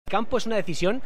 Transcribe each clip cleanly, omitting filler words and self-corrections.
Campo es una decisión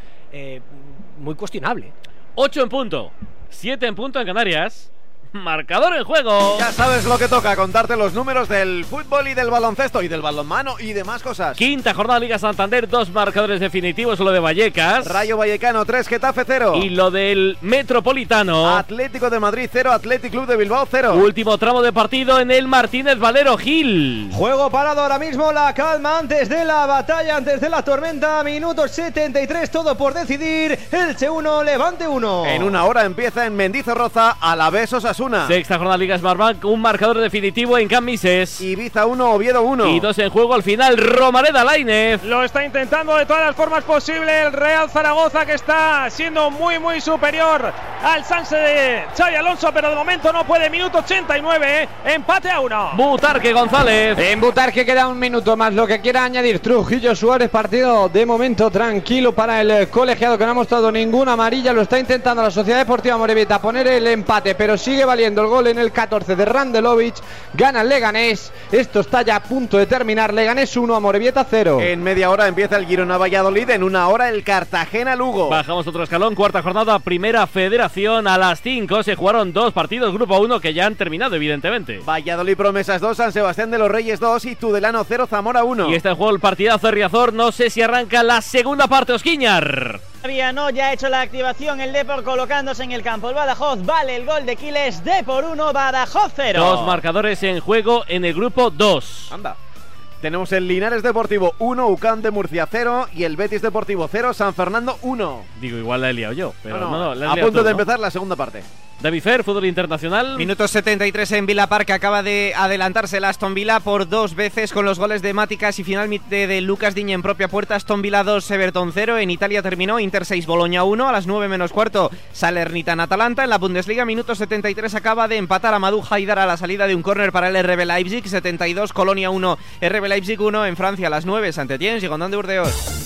muy cuestionable. 8 en punto, 7 en punto en Canarias. Marcador en juego. Ya sabes lo que toca, contarte los números del fútbol y del baloncesto y del balonmano y demás cosas. Quinta jornada Liga Santander, 2 marcadores definitivos, lo de Vallecas. Rayo Vallecano 3, Getafe 0. Y lo del Metropolitano. Atlético de Madrid 0, Athletic Club de Bilbao 0. Último tramo de partido en el Martínez Valero Gil. Juego parado ahora mismo, la calma antes de la batalla, antes de la tormenta. Minuto 73, todo por decidir. Elche 1, Levante 1. En una hora empieza en Mendizorroza, Alavés Osasuna. Sexta jornada Liga Smartbank, un marcador definitivo en Cambises. Ibiza 1, Oviedo 1. Y 2 en juego al final, Romareda Lainez. Lo está intentando de todas las formas posibles el Real Zaragoza, que está siendo muy superior al Sanse de Xabi Alonso, pero de momento no puede. Minuto 89, empate a 1. Butarque González. En Butarque queda un minuto más, lo que quiera añadir Trujillo Suárez. Partido de momento tranquilo para el colegiado, que no ha mostrado ninguna amarilla. Lo está intentando la Sociedad Deportiva Morevieta poner el empate, pero sigue valiendo el gol en el 14 de Randelovic. Gana el Leganés. Esto está ya a punto de terminar. Leganés 1, Amorebieta 0. En media hora empieza el Girona Valladolid. En una hora el Cartagena Lugo. Bajamos otro escalón, cuarta jornada, Primera Federación. A las 5 se jugaron 2 partidos, Grupo 1, que ya han terminado, evidentemente. Valladolid Promesas 2, San Sebastián de los Reyes 2 y Tudelano 0, Zamora 1. Y está en juego el partidazo de Riazor. No sé si arranca la segunda parte, Osquiñar. Todavía no, ya ha hecho la activación el Depor colocándose en el campo. El Badajoz vale el gol de Quiles. Depor 1, Badajoz 0. 2 marcadores en juego en el grupo 2. Anda. Tenemos el Linares Deportivo 1, UCAM de Murcia 0 y el Betis Deportivo 0, San Fernando 1. Digo, igual la he liado yo, pero no, la he a liado punto tú, de ¿no? empezar la segunda parte. David Fer, fútbol internacional. Minuto 73 en Villa Park, acaba de adelantarse el Aston Villa por 2 veces con los goles de Máticas y finalmente de Lucas Digne en propia puerta. Aston Villa 2, Everton 0. En Italia terminó Inter 6, Bologna 1. A las 9 menos cuarto, Salernitana Atalanta. En la Bundesliga, minuto 73, acaba de empatar Amadou Haidar a la salida de un córner para el RB Leipzig. 72, Colonia 1, RB Leipzig 1. En Francia, a las 9, Saint-Étienne, Girondins de Burdeos.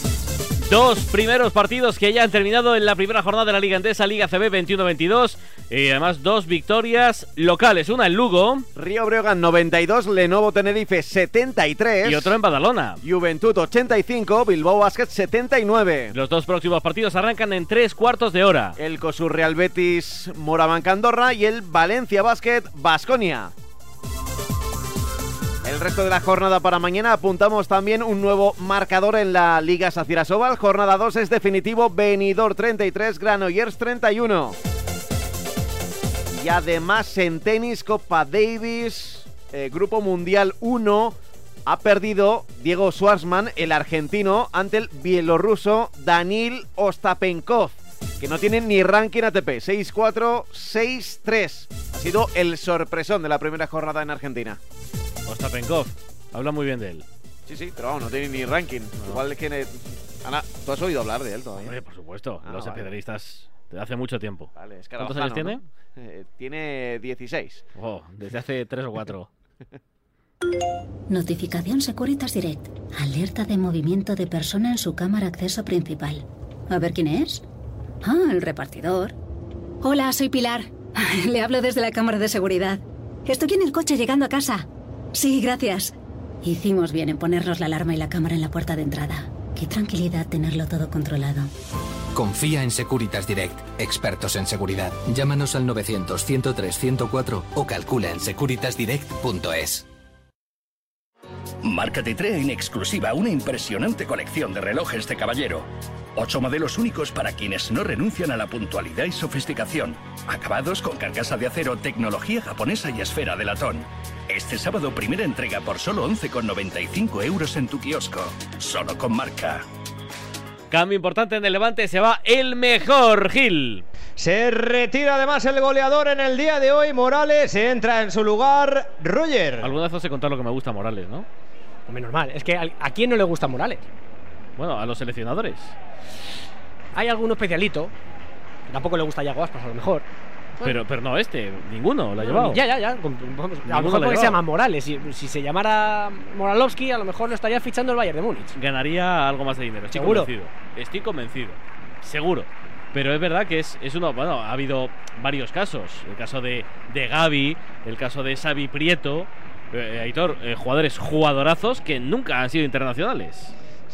2 primeros partidos que ya han terminado en la primera jornada de la Liga Endesa, Liga CB 21-22. Y además 2 victorias locales, una en Lugo. Río Breogán 92, Lenovo Tenerife 73. Y otro en Badalona. Juventud 85, Bilbao Basket 79. Los 2 próximos partidos arrancan en 3/4 de hora. El COSUR Real Betis Morabanca Andorra y el Valencia Basket Baskonia. El resto de la jornada para mañana apuntamos también un nuevo marcador en la Liga Sacyr Asobal. Jornada 2 es definitivo, Benidorm 33, Granollers 31. Y además en tenis, Copa Davis, Grupo Mundial 1, ha perdido Diego Schwartzman, el argentino, ante el bielorruso Danil Ostapenkov, que no tiene ni ranking ATP, 6-4, 6-3. Ha sido el sorpresón de la primera jornada en Argentina. Ostapenkov, habla muy bien de él. Sí, pero vamos, no tiene ni ranking. No. Igual es que... Ana, ¿tú has oído hablar de él todavía? Hombre, por supuesto, los especialistas de hace mucho tiempo. Vale, es ¿Cuántos años tiene? ¿No? Tiene 16. Oh, desde hace 3 o 4. Notificación Securitas Direct. Alerta de movimiento de persona en su cámara acceso principal. A ver quién es. Ah, el repartidor. Hola, soy Pilar. Le hablo desde la cámara de seguridad. Estoy en el coche llegando a casa. Sí, gracias. Hicimos bien en ponernos la alarma y la cámara en la puerta de entrada. Qué tranquilidad tenerlo todo controlado. Confía en Securitas Direct, expertos en seguridad. Llámanos al 900-103-104 o calcula en securitasdirect.es. Marca te trae en exclusiva una impresionante colección de relojes de caballero. 8 modelos únicos para quienes no renuncian a la puntualidad y sofisticación. Acabados con carcasa de acero, tecnología japonesa y esfera de latón. Este sábado, primera entrega por solo 11,95 € en tu kiosco. Solo con Marca. Cambio importante en el Levante, se va el mejor, Gil. Se retira además el goleador en el día de hoy, Morales. Entra en su lugar Roger. Alguna vez os he contado lo que me gusta Morales, ¿no? Hombre, normal, es que ¿a quién no le gusta Morales? Bueno, a los seleccionadores. Hay alguno especialito. Tampoco le gusta a Yago Aspas, a lo mejor. Bueno. Pero no ninguno lo ha llevado. Ya. A lo mejor porque se llama Morales. Si se llamara Moralovsky, a lo mejor lo estaría fichando el Bayern de Múnich. Ganaría algo más de dinero, ¿Seguro? Estoy convencido. Seguro. Pero es verdad que es uno. Bueno, ha habido varios casos. El caso de Gavi, el caso de Xavi Prieto. Aitor, jugadorazos que nunca han sido internacionales.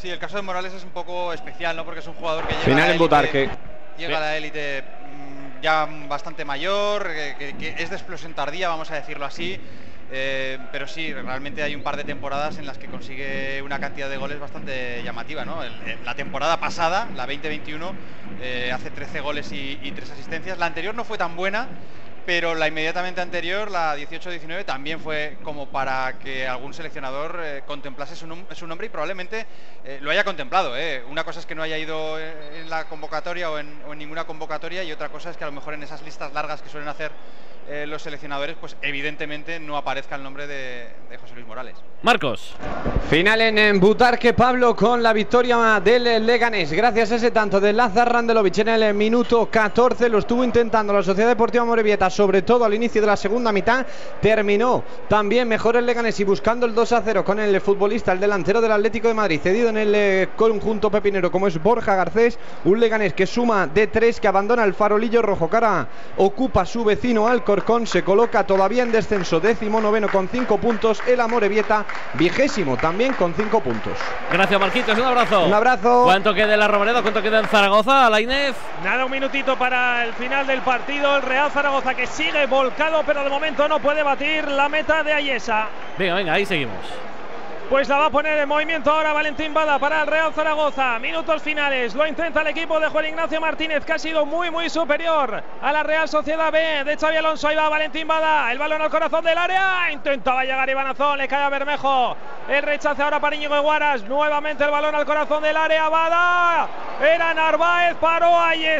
Sí, el caso de Morales es un poco especial, ¿no? Porque es un jugador que final en Butarque. Llega a la élite ya bastante mayor, que es de explosión tardía, vamos a decirlo así. Pero sí, realmente hay un par de temporadas en las que consigue una cantidad de goles bastante llamativa, ¿no? La temporada pasada, la 2021, hace 13 goles y 3 asistencias. La anterior no fue tan buena, pero la inmediatamente anterior, la 18-19, también fue como para que algún seleccionador contemplase su nombre y probablemente lo haya contemplado. Una cosa es que no haya ido en la convocatoria o en ninguna convocatoria, y otra cosa es que a lo mejor en esas listas largas que suelen hacer los seleccionadores, pues evidentemente no aparezca el nombre de José Luis Morales. Marcos. Final en Butarque, Pablo, con la victoria del Leganés. Gracias a ese tanto de Lazar Randelovic en el minuto 14. Lo estuvo intentando la Sociedad Deportiva Amorebieta, sobre todo al inicio de la segunda mitad. Terminó también mejor el Leganés y buscando el 2-0 con el futbolista, el delantero del Atlético de Madrid, cedido en el conjunto pepinero, como es Borja Garcés. Un Leganés que suma de 3, que abandona el farolillo rojo, que ahora ocupa su vecino Alcorcón. Se coloca todavía en descenso, 19º con 5 puntos. El Amorebieta 20º también con 5 puntos. Gracias, Marquitos, un abrazo. Un abrazo. ¿Cuánto queda en la Romareda? ¿Cuánto queda en Zaragoza, Lainez? Nada, un minutito para el final del partido. El Real Zaragoza, que sigue volcado, pero de momento no puede batir la meta de Ayesa. Venga, ahí seguimos. Pues la va a poner en movimiento ahora Valentín Bada para el Real Zaragoza. Minutos finales. Lo intenta el equipo de Juan Ignacio Martínez, que ha sido muy superior a la Real Sociedad B de Xabi Alonso. Ahí va Valentín Bada. El balón al corazón del área. Intentaba llegar Iván Azón. Le cae a Bermejo. El rechace ahora para Íñigo Guaras. Nuevamente el balón al corazón del área. Bada. Era Narváez. Paró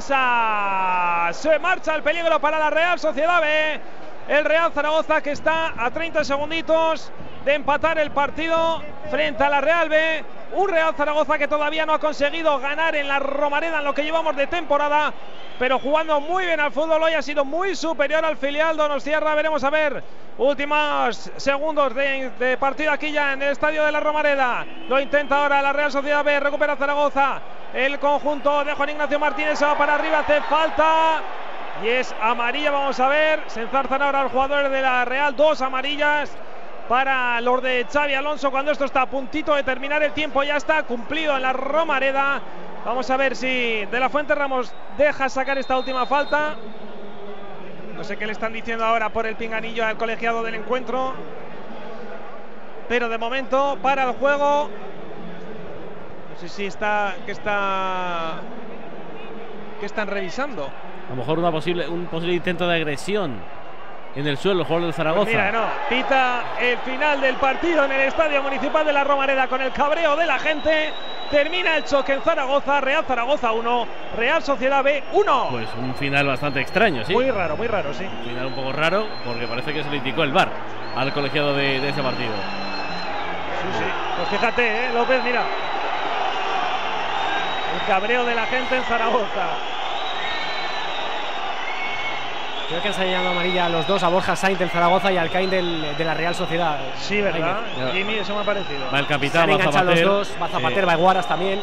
Ayesa. Se marcha el peligro para la Real Sociedad B. El Real Zaragoza, que está a 30 segunditos de empatar el partido frente a la Real B. Un Real Zaragoza que todavía no ha conseguido ganar en la Romareda en lo que llevamos de temporada, pero jugando muy bien al fútbol. Hoy ha sido muy superior al filial donostiarra. Veremos a ver últimos segundos de partido aquí ya en el estadio de la Romareda. Lo intenta ahora la Real Sociedad B, recupera Zaragoza. El conjunto de Juan Ignacio Martínez se va para arriba, hace falta y es amarilla. Vamos a ver, se enzarzan ahora los jugadores de la Real. 2 amarillas para los de Xabi Alonso, cuando esto está a puntito de terminar. El tiempo ya está cumplido en la Romareda. Vamos a ver si De la Fuente Ramos deja sacar esta última falta. No sé qué le están diciendo ahora por el pinganillo al colegiado del encuentro, pero de momento para el juego. No sé si ¿qué están revisando? A lo mejor un posible intento de agresión en el suelo, el jugador del Zaragoza. Pues mira, no, pita el final del partido en el Estadio Municipal de la Romareda con el cabreo de la gente. Termina el choque en Zaragoza. Real Zaragoza 1, Real Sociedad B 1. Pues un final bastante extraño, ¿sí? Muy raro, sí. Un final un poco raro, porque parece que se le indicó el VAR al colegiado de ese partido. Sí. Pues fíjate, López, mira. El cabreo de la gente en Zaragoza. Creo que han salido amarilla a los dos, a Borja Sainz del Zaragoza y al Caín de la Real Sociedad. Sí, ¿verdad? Jimmy, eso me ha parecido. Va el capitán, va Zapater. Los dos, va Zapater, va Guaras también.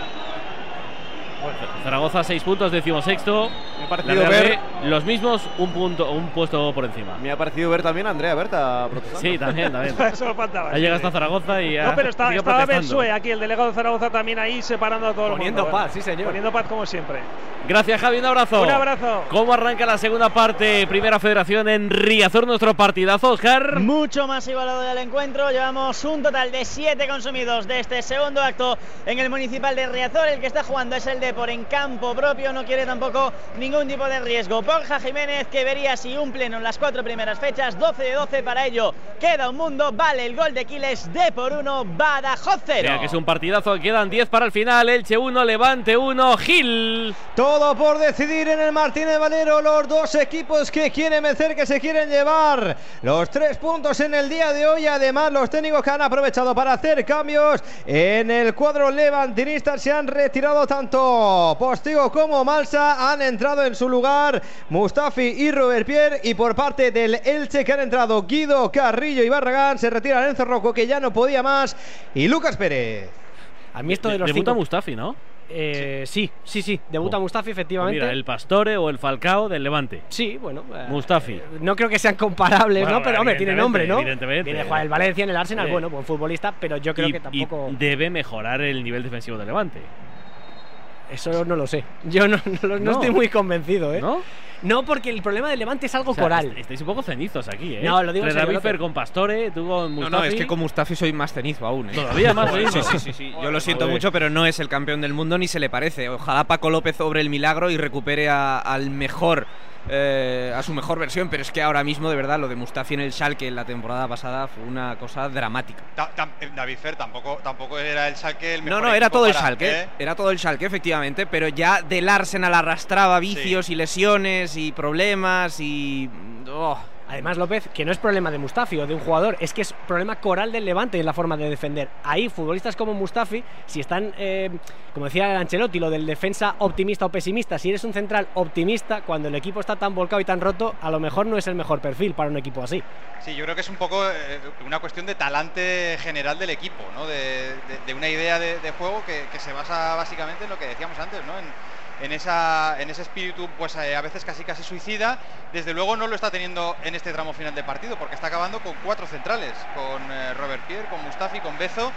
Zaragoza 6 puntos, 16º. Me ha parecido ver los mismos, un puesto por encima. Me ha parecido ver también a Andrea Berta protestando. Sí, también. Eso faltaba. Ha llegado hasta Zaragoza y no, pero estaba Bensue aquí, el delegado de Zaragoza, también ahí separando a todo el mundo. Poniendo paz, sí señor. Poniendo paz como siempre. Gracias, Javi, un abrazo. Un abrazo. ¿Cómo arranca la segunda parte? Primera Federación en Riazor, nuestro partidazo, Oscar. Mucho más igualado del encuentro. Llevamos un total de 7 consumidos de este segundo acto en el Municipal de Riazor. El que está jugando es el Depor en campo propio, no quiere tampoco ningún tipo de riesgo. Borja Jiménez, que vería si un pleno en las 4 primeras fechas. 12 de 12 para ello. Queda un mundo, vale el gol de Quiles. Depor 1, Badajoz 0. Mira que es un partidazo, quedan 10 para el final. Elche 1, Levante 1, Gil. Todo por decidir en el Martínez Valero. Los dos equipos que quieren vencer, que se quieren llevar los 3 puntos en el día de hoy. Además, los técnicos que han aprovechado para hacer cambios en el cuadro levantinista. Se han retirado tanto Postigo como Malsa. Han entrado en su lugar Mustafi y Robert Pierre. Y por parte del Elche, que han entrado Guido, Carrillo y Barragán. Se retira Enzo Rocco, que ya no podía más, y Lucas Pérez. A mí esto de los debuta Mustafi, ¿no? Sí. Debuta Mustafi, efectivamente. Mira, el Pastore o el Falcao del Levante. Sí, bueno. Mustafi. No creo que sean comparables, Bueno, ¿no? Pero, hombre, tiene nombre, ¿no? Evidentemente. Viene a jugar el Valencia en el Arsenal, bueno, buen futbolista, pero yo creo que tampoco. Y debe mejorar el nivel defensivo del Levante. Eso no lo sé. Yo no estoy muy convencido, ¿eh? ¿No? No, porque el problema del Levante es algo coral. Estáis un poco cenizos aquí, ¿eh? No, lo digo en serio. David Fer con Pastore, tú con Mustafi. No, es que con Mustafi soy más cenizo aún, ¿eh? Todavía más cenizo. Sí. Yo lo siento mucho, pero no es el campeón del mundo ni se le parece. Ojalá Paco López obre el milagro y recupere al mejor. A su mejor versión, pero es que ahora mismo, de verdad, lo de Mustafi en el Schalke en la temporada pasada fue una cosa dramática. David Fer, tampoco era el Schalke el mejor. No, era todo el Schalke, era todo el Schalke, efectivamente, pero ya del Arsenal arrastraba vicios y lesiones y problemas y... Además, López, que no es problema de Mustafi o de un jugador, es que es problema coral del Levante en la forma de defender. Ahí, futbolistas como Mustafi, si están, como decía Ancelotti, lo del defensa optimista o pesimista, si eres un central optimista, cuando el equipo está tan volcado y tan roto, a lo mejor no es el mejor perfil para un equipo así. Sí, yo creo que es un poco una cuestión de talante general del equipo, ¿no? De una idea de juego que se basa básicamente en lo que decíamos antes, ¿no? En ese espíritu, pues a veces casi suicida. Desde luego no lo está teniendo en este tramo final de partido, porque está acabando con 4 centrales, con Robert Pierre, con Mustafi, con Bezo,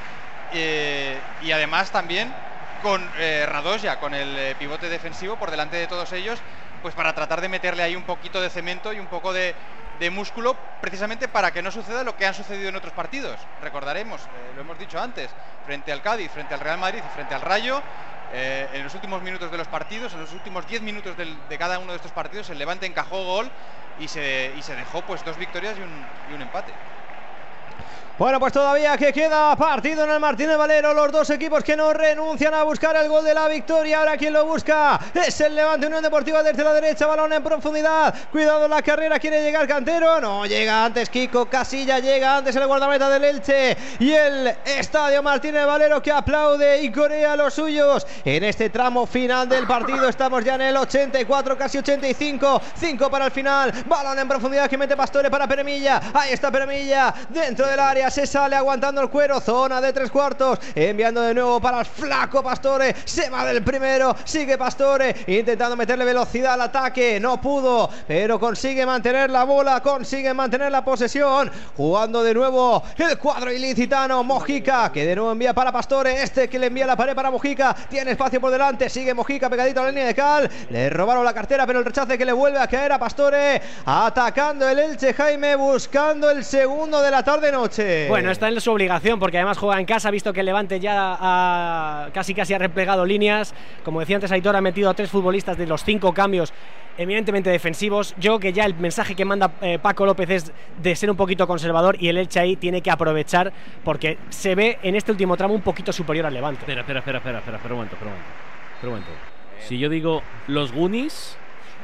y además también con Radoja, con el pivote defensivo por delante de todos ellos, pues para tratar de meterle ahí un poquito de cemento y un poco de músculo, precisamente para que no suceda lo que han sucedido en otros partidos. Recordaremos, lo hemos dicho antes, frente al Cádiz, frente al Real Madrid y frente al Rayo. En los últimos minutos de los partidos, en los últimos 10 minutos de cada uno de estos partidos, el Levante encajó gol y se dejó pues 2 victorias y un empate. Bueno, pues todavía que queda partido en el Martínez Valero. Los dos equipos que no renuncian a buscar el gol de la victoria. Ahora quien lo busca es el Levante Unión Deportiva desde la derecha. Balón en profundidad. Cuidado la carrera. Quiere llegar Cantero. No llega antes Kiko Casilla. Llega antes el guardameta del Elche. Y el Estadio Martínez Valero que aplaude y corea a los suyos. En este tramo final del partido estamos ya en el 84, casi 85. 5 para el final. Balón en profundidad que mete Pastore para Peremilla. Ahí está Peremilla dentro del área. Se sale aguantando el cuero, zona de 3/4, enviando de nuevo para el flaco Pastore, se va del primero, sigue Pastore, intentando meterle velocidad al ataque, no pudo, pero consigue mantener la bola, consigue mantener la posesión, jugando de nuevo el cuadro ilicitano, Mojica, que de nuevo envía para Pastore, que le envía la pared para Mojica, tiene espacio por delante, sigue Mojica pegadito a la línea de cal, le robaron la cartera, pero el rechace que le vuelve a caer a Pastore, atacando el Elche, Jaime, buscando el segundo de la tarde-noche. Bueno, está en su obligación porque además juega en casa, visto que el Levante ya casi ha replegado líneas. Como decía antes Aitor, ha metido a 3 futbolistas de los 5 cambios eminentemente defensivos. Yo que ya el mensaje que manda Paco López es de ser un poquito conservador y el Elche ahí tiene que aprovechar porque se ve en este último tramo un poquito superior al Levante. Espera un momento. Si yo digo los Goonies,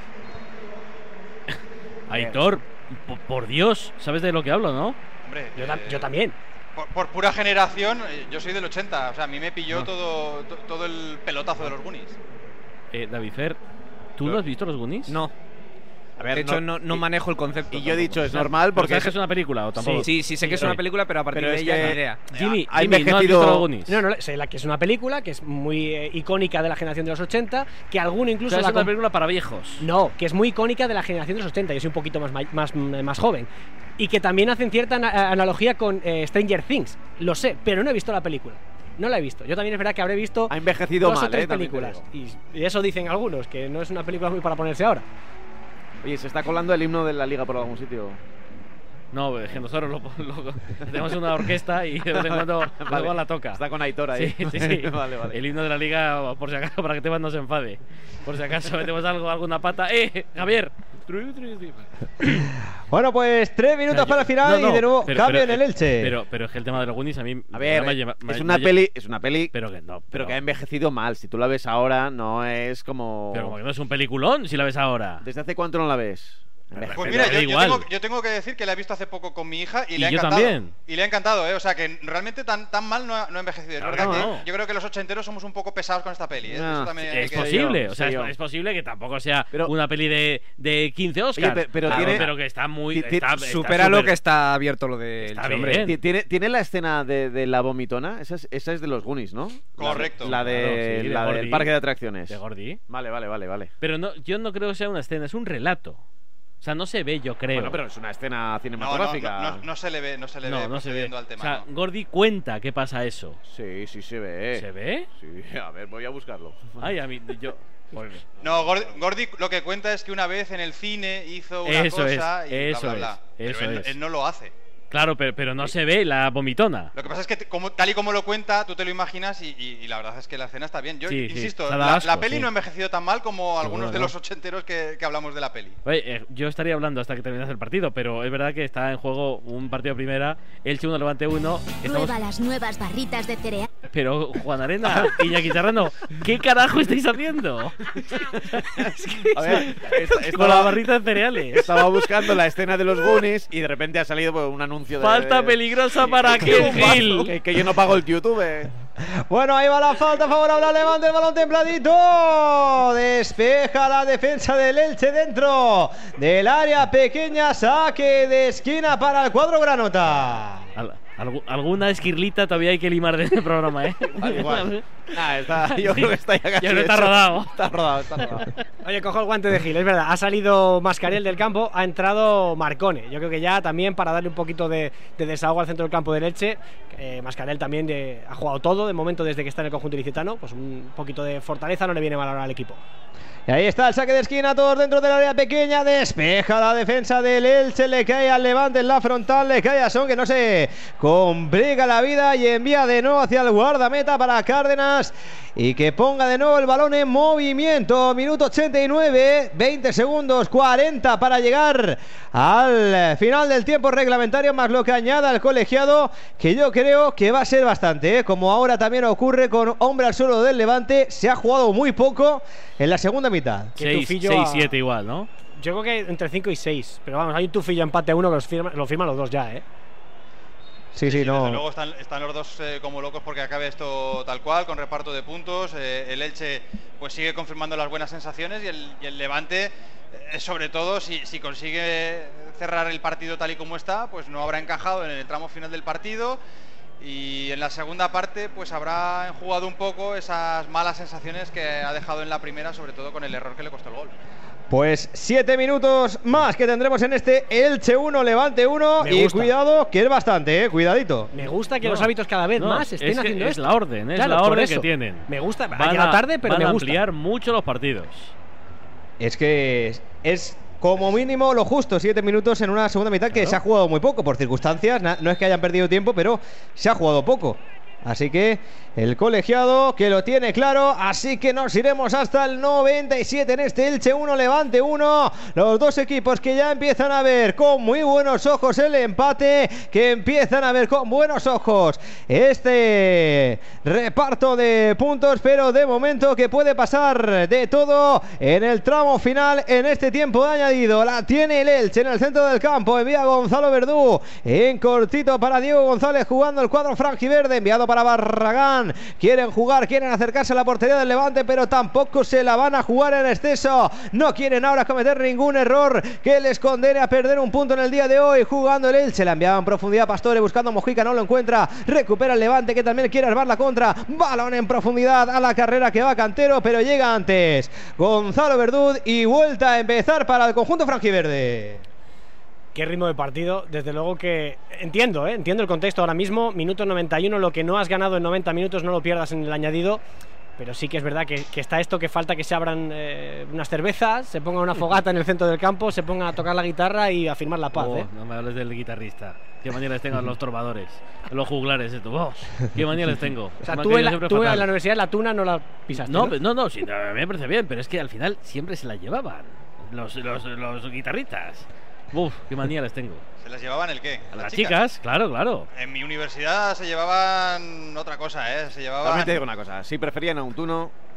Aitor, por Dios, ¿sabes de lo que hablo, no? Hombre, yo también. Por pura generación, yo soy del 80, o sea, a mí me pilló todo el pelotazo de los Goonies. David Fer, ¿tú no has visto los Goonies? No. A ver, de hecho, no manejo el concepto. Y yo he dicho, es normal porque... ¿Sabes que es una película o tampoco? Sí, sé que es una película, pero a partir de ella ni idea. Jimmy, ¿no has visto los Goonies? No, sé la que es una película que es muy icónica de la generación de los 80, que alguno incluso... Es una película para viejos. No, que es muy icónica de la generación de los 80, yo soy un poquito más joven. Y que también hacen cierta analogía con Stranger Things, lo sé, pero no he visto la película. No la he visto. Yo también es verdad que habré visto... Ha envejecido 2 mal, o 3 películas. Y eso dicen algunos, que no es una película muy para ponerse ahora. Oye, ¿se está colando el himno de la Liga por algún sitio? No, es que nosotros tenemos una orquesta y de vez en cuando luego la toca. Está con Aitor ahí. Sí. Vale. El himno de la Liga, por si acaso, para que Tebas no se enfade. Por si acaso metemos alguna pata. Javier! Bueno, pues 3 minutos para el final y de nuevo cambio en el Elche. Pero es que el tema de los Goonies a mí... A ver, es una peli pero que ha envejecido mal. Si tú la ves ahora, no es como... Pero como que no es un peliculón si la ves ahora. ¿Desde hace cuánto no la ves? Pues mira, yo tengo que decir que la he visto hace poco con mi hija y le ha yo encantado. También. Y le ha encantado, ¿eh? O sea que realmente tan mal no ha envejecido. Es verdad que yo creo que los ochenteros somos un poco pesados con esta peli. Eso también es posible, o sea, es posible que tampoco sea una peli de 15 Oscars. Oye, pero que está muy... supera lo que está abierto lo de... ¿Tiene la escena de la vomitona? Esa es de los Goonies, ¿no? Correcto. La del parque de atracciones. De Gordy. Vale. Pero yo no creo que sea una escena, es un relato. O sea, no se ve, yo creo. Bueno, pero es una escena cinematográfica. No se le ve procediendo al tema. O sea, Gordy cuenta que pasa eso. Sí, se ve. ¿Se ve? Sí, a ver, voy a buscarlo. Ay, a mí, yo... No, Gordy lo que cuenta es que una vez en el cine hizo una cosa y bla, bla, bla. Pero él no lo hace. Claro, pero no se ve la vomitona. Lo que pasa es que tal y como lo cuenta, tú te lo imaginas y la verdad es que la escena está bien. Yo insisto, la peli no ha envejecido tan mal como algunos de los ochenteros que hablamos de la peli. Oye, yo estaría hablando hasta que terminase el partido, pero es verdad que está en juego un partido de primera, Elche 1, Levante 1. Prueba las nuevas barritas de cereal. Pero, Juan Arena, Iñaki Serrano, ¿qué carajo estáis haciendo? A ver, con la barrita de cereales. Estaba buscando la escena de los Goonies y de repente ha salido un anuncio de... Falta peligrosa para Ken Gil. Que yo no pago el YouTube. Bueno, ahí va la falta favorable al Levante, el balón templadito. Despeja la defensa del Elche dentro del área pequeña. Saque de esquina para el cuadro granota. Alguna esquirlita todavía hay que limar de este programa, ¿eh? Igual. Yo creo que está ya casi. Ya no está rodado. Está rodado. Oye, cojo el guante de Gil, es verdad. Ha salido Mascarell del campo, ha entrado Marcone. Yo creo que ya también para darle un poquito de desahogo al centro del campo del Elche. Mascarell también ha jugado todo de momento desde que está en el conjunto ilicitano. Pues un poquito de fortaleza no le viene mal ahora al equipo. Y ahí está el saque de esquina, todos dentro del área pequeña. Despeja la defensa del Elche, le cae al Levante en la frontal, le cae a Son, que no se complica la vida, y envía de nuevo hacia el guardameta para Cárdenas, y que ponga de nuevo el balón en movimiento. Minuto 89, 20 segundos, 40 para llegar al final del tiempo reglamentario, más lo que añada el colegiado, que yo creo que va a ser bastante, como ahora también ocurre con hombre al suelo del Levante. Se ha jugado muy poco en la segunda mitad. 6-7 igual, ¿no? Yo creo que entre 5 y 6. Pero vamos, hay un tufillo empate a 1 que lo firman los dos ya, ¿eh? Sí, no. Desde luego están los dos como locos porque acabe esto tal cual, con reparto de puntos. El Elche pues sigue confirmando las buenas sensaciones y el Levante, sobre todo, si consigue cerrar el partido tal y como está, pues no habrá encajado en el tramo final del partido. Y en la segunda parte pues habrá enjugado un poco esas malas sensaciones que ha dejado en la primera, sobre todo con el error que le costó el gol. Pues 7 minutos más que tendremos en este Elche 1, Levante 1. Y cuidado, que es bastante, cuidadito. Me gusta que los hábitos cada vez más estén haciendo esto. Es la orden, la orden que tienen. Me gusta, llega tarde, pero me gusta. Van a ampliar mucho los partidos. Es que es como mínimo lo justo, 7 minutos en una segunda mitad que se ha jugado muy poco por circunstancias. No es que hayan perdido tiempo, pero se ha jugado poco. Así que el colegiado que lo tiene claro. Así que nos iremos hasta el 97 en este Elche 1, Levante 1. Los dos equipos que ya empiezan a ver con muy buenos ojos el empate, que empiezan a ver con buenos ojos este reparto de puntos, pero de momento que puede pasar de todo en el tramo final en este tiempo de añadido. La tiene el Elche en el centro del campo, envía Gonzalo Verdú en cortito para Diego González, jugando el cuadro franjiverde, enviado para Barragán. Quieren jugar, quieren acercarse a la portería del Levante, pero tampoco se la van a jugar en exceso. No quieren ahora cometer ningún error que les condene a perder un punto en el día de hoy. Jugando el Elche, la enviaba en profundidad Pastore, buscando a Mojica, no lo encuentra. Recupera el Levante, que también quiere armar la contra. Balón en profundidad a la carrera que va Cantero, pero llega antes Gonzalo Verdú y vuelta a empezar para el conjunto franjiverde. Qué ritmo de partido, desde luego que entiendo el contexto ahora mismo, minuto 91, lo que no has ganado en 90 minutos no lo pierdas en el añadido, pero sí que es verdad que está esto, que falta que se abran unas cervezas, se ponga una fogata en el centro del campo, se ponga a tocar la guitarra y a firmar la paz. No me hables del guitarrista, qué manía les tengo a los trovadores, a los juglares, qué manía les tengo. O sea, tú en la Universidad de la Tuna no la pisaste. No, sí, me parece bien, pero es que al final siempre se la llevaban los guitarristas. Uf, qué manía les tengo. ¿Se las llevaban el qué? ¿A las chicas? Claro. En mi universidad se llevaban otra cosa, Se llevaban... También te digo una cosa, si preferían a un tuno...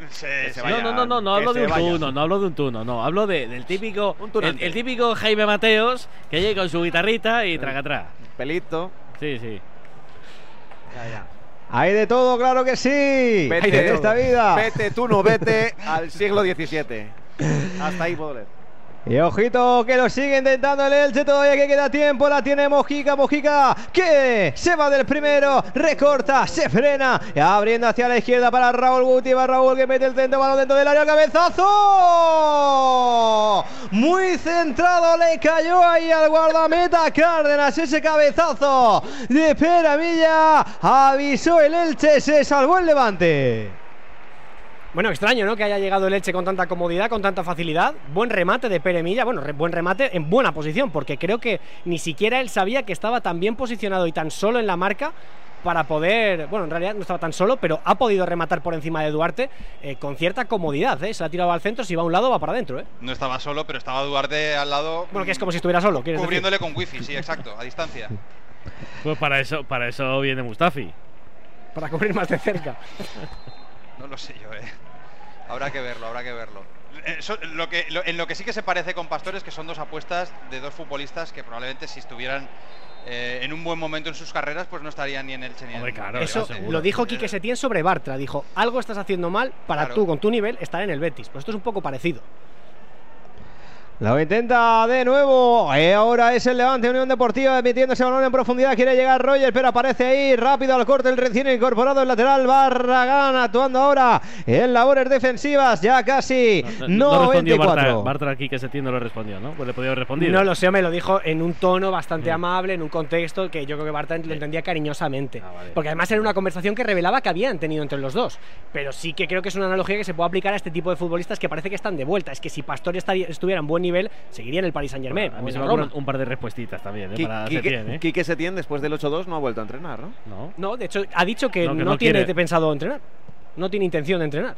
No hablo de un tuno, no hablo de un tuno, no, hablo del típico, el típico Jaime Mateos que llega con su guitarrita y traga atrás. Pelito. Sí. Ya. Hay de todo, claro que sí. Vete en esta vida. Vete tú, no vete al siglo XVII. Hasta ahí puedo leer. Y ojito que lo sigue intentando el Elche, todavía que queda tiempo, la tiene Mojica que se va del primero, recorta, se frena, abriendo hacia la izquierda para Raúl Guti, va Raúl que mete el centro, balón dentro del área, cabezazo, muy centrado, le cayó ahí al guardameta Cárdenas, ese cabezazo de Peramilla, avisó el Elche, se salvó el Levante. Bueno, extraño, ¿no? Que haya llegado el Elche con tanta comodidad, con tanta facilidad. Buen remate de Pere Milla, buen remate en buena posición, porque creo que ni siquiera él sabía que estaba tan bien posicionado y tan solo en la marca para poder, bueno, en realidad no estaba tan solo, pero ha podido rematar por encima de Duarte con cierta comodidad, ¿eh? Se la ha tirado al centro, si va a un lado va para adentro, ¿eh? No estaba solo, pero estaba Duarte al lado. Bueno, que es como si estuviera solo, ¿quieres cubriéndole decir? Con wifi, sí, exacto, a distancia. Pues para eso viene Mustafi. Para cubrir más de cerca. No lo sé yo, Habrá que verlo. En lo que sí que se parece con Pastor es que son dos apuestas de dos futbolistas que probablemente si estuvieran en un buen momento en sus carreras, pues no estarían ni en Elche ni en el... Claro, eso lo dijo Quique Setién sobre Bartra. Dijo, algo estás haciendo mal para tú, con tu nivel, estar en el Betis. Pues esto es un poco parecido. Lo intenta de nuevo. Ahora es el Levante Unión Deportiva metiendo ese balón en profundidad. Quiere llegar Roger, pero aparece ahí rápido al corte el recién incorporado el lateral Barragán, actuando ahora en labores defensivas. Ya casi no respondió 94. Bartra aquí que Setién no lo respondió, ¿no? Pues le podía haber respondido. No lo sé, me lo dijo en un tono bastante amable, en un contexto que yo creo que Bartra lo entendía cariñosamente. Vale. Porque además era una conversación que revelaba que habían tenido entre los dos. Pero sí que creo que es una analogía que se puede aplicar a este tipo de futbolistas que parece que están de vuelta. Es que si Pastor estuviera en buen nivel, seguiría en el Paris Saint-Germain. A mí se me ocurren un par de respuestas también, para Setién, Quique Setién después del 8-2 no ha vuelto a entrenar, ¿no? No, de hecho ha dicho que no tiene pensado entrenar. No tiene intención de entrenar.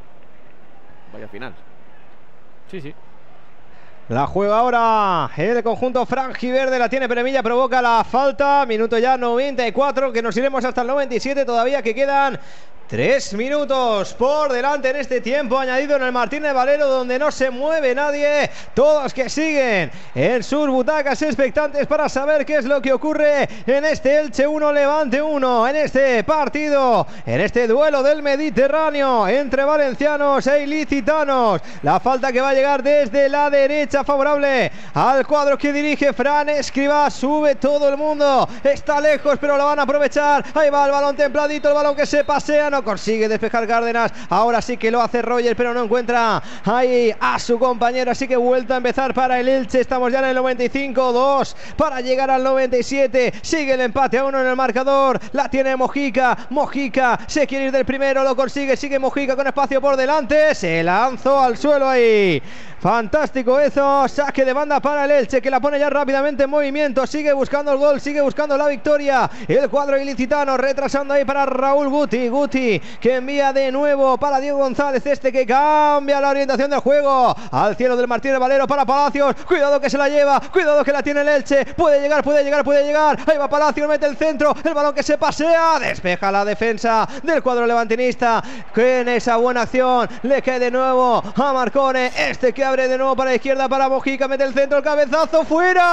Vaya final. Sí. La juega ahora el conjunto franjiverde, la tiene Peremilla, provoca la falta, minuto ya 94, que nos iremos hasta el 97, todavía que quedan 3 minutos por delante en este tiempo añadido en el Martínez Valero, donde no se mueve nadie, todos que siguen en sus butacas expectantes para saber qué es lo que ocurre en este Elche 1 Levante 1, en este partido, en este duelo del Mediterráneo entre valencianos e ilicitanos. La falta que va a llegar desde la derecha favorable al cuadro que dirige Fran Escribá, sube todo el mundo, está lejos pero lo van a aprovechar, ahí va el balón templadito, el balón que se pasea, no consigue despejar Cárdenas, ahora sí que lo hace Roger pero no encuentra ahí a su compañero, así que vuelta a empezar para el Elche, estamos ya en el 95-2 para llegar al 97, sigue el empate a 1 en el marcador, la tiene Mojica se quiere ir del primero, lo consigue, sigue Mojica con espacio por delante, se lanzó al suelo ahí, fantástico eso, saque de banda para el Elche que la pone ya rápidamente en movimiento, sigue buscando el gol, sigue buscando la victoria, el cuadro ilicitano retrasando ahí para Raúl Guti que envía de nuevo para Diego González, que cambia la orientación del juego al cielo del Martínez Valero para Palacios, cuidado que se la lleva, cuidado que la tiene el Elche, puede llegar, ahí va Palacios, mete el centro, el balón que se pasea, despeja la defensa del cuadro levantinista, que en esa buena acción le cae de nuevo a Marcone, que abre de nuevo para la izquierda para Mojica, mete el centro, el cabezazo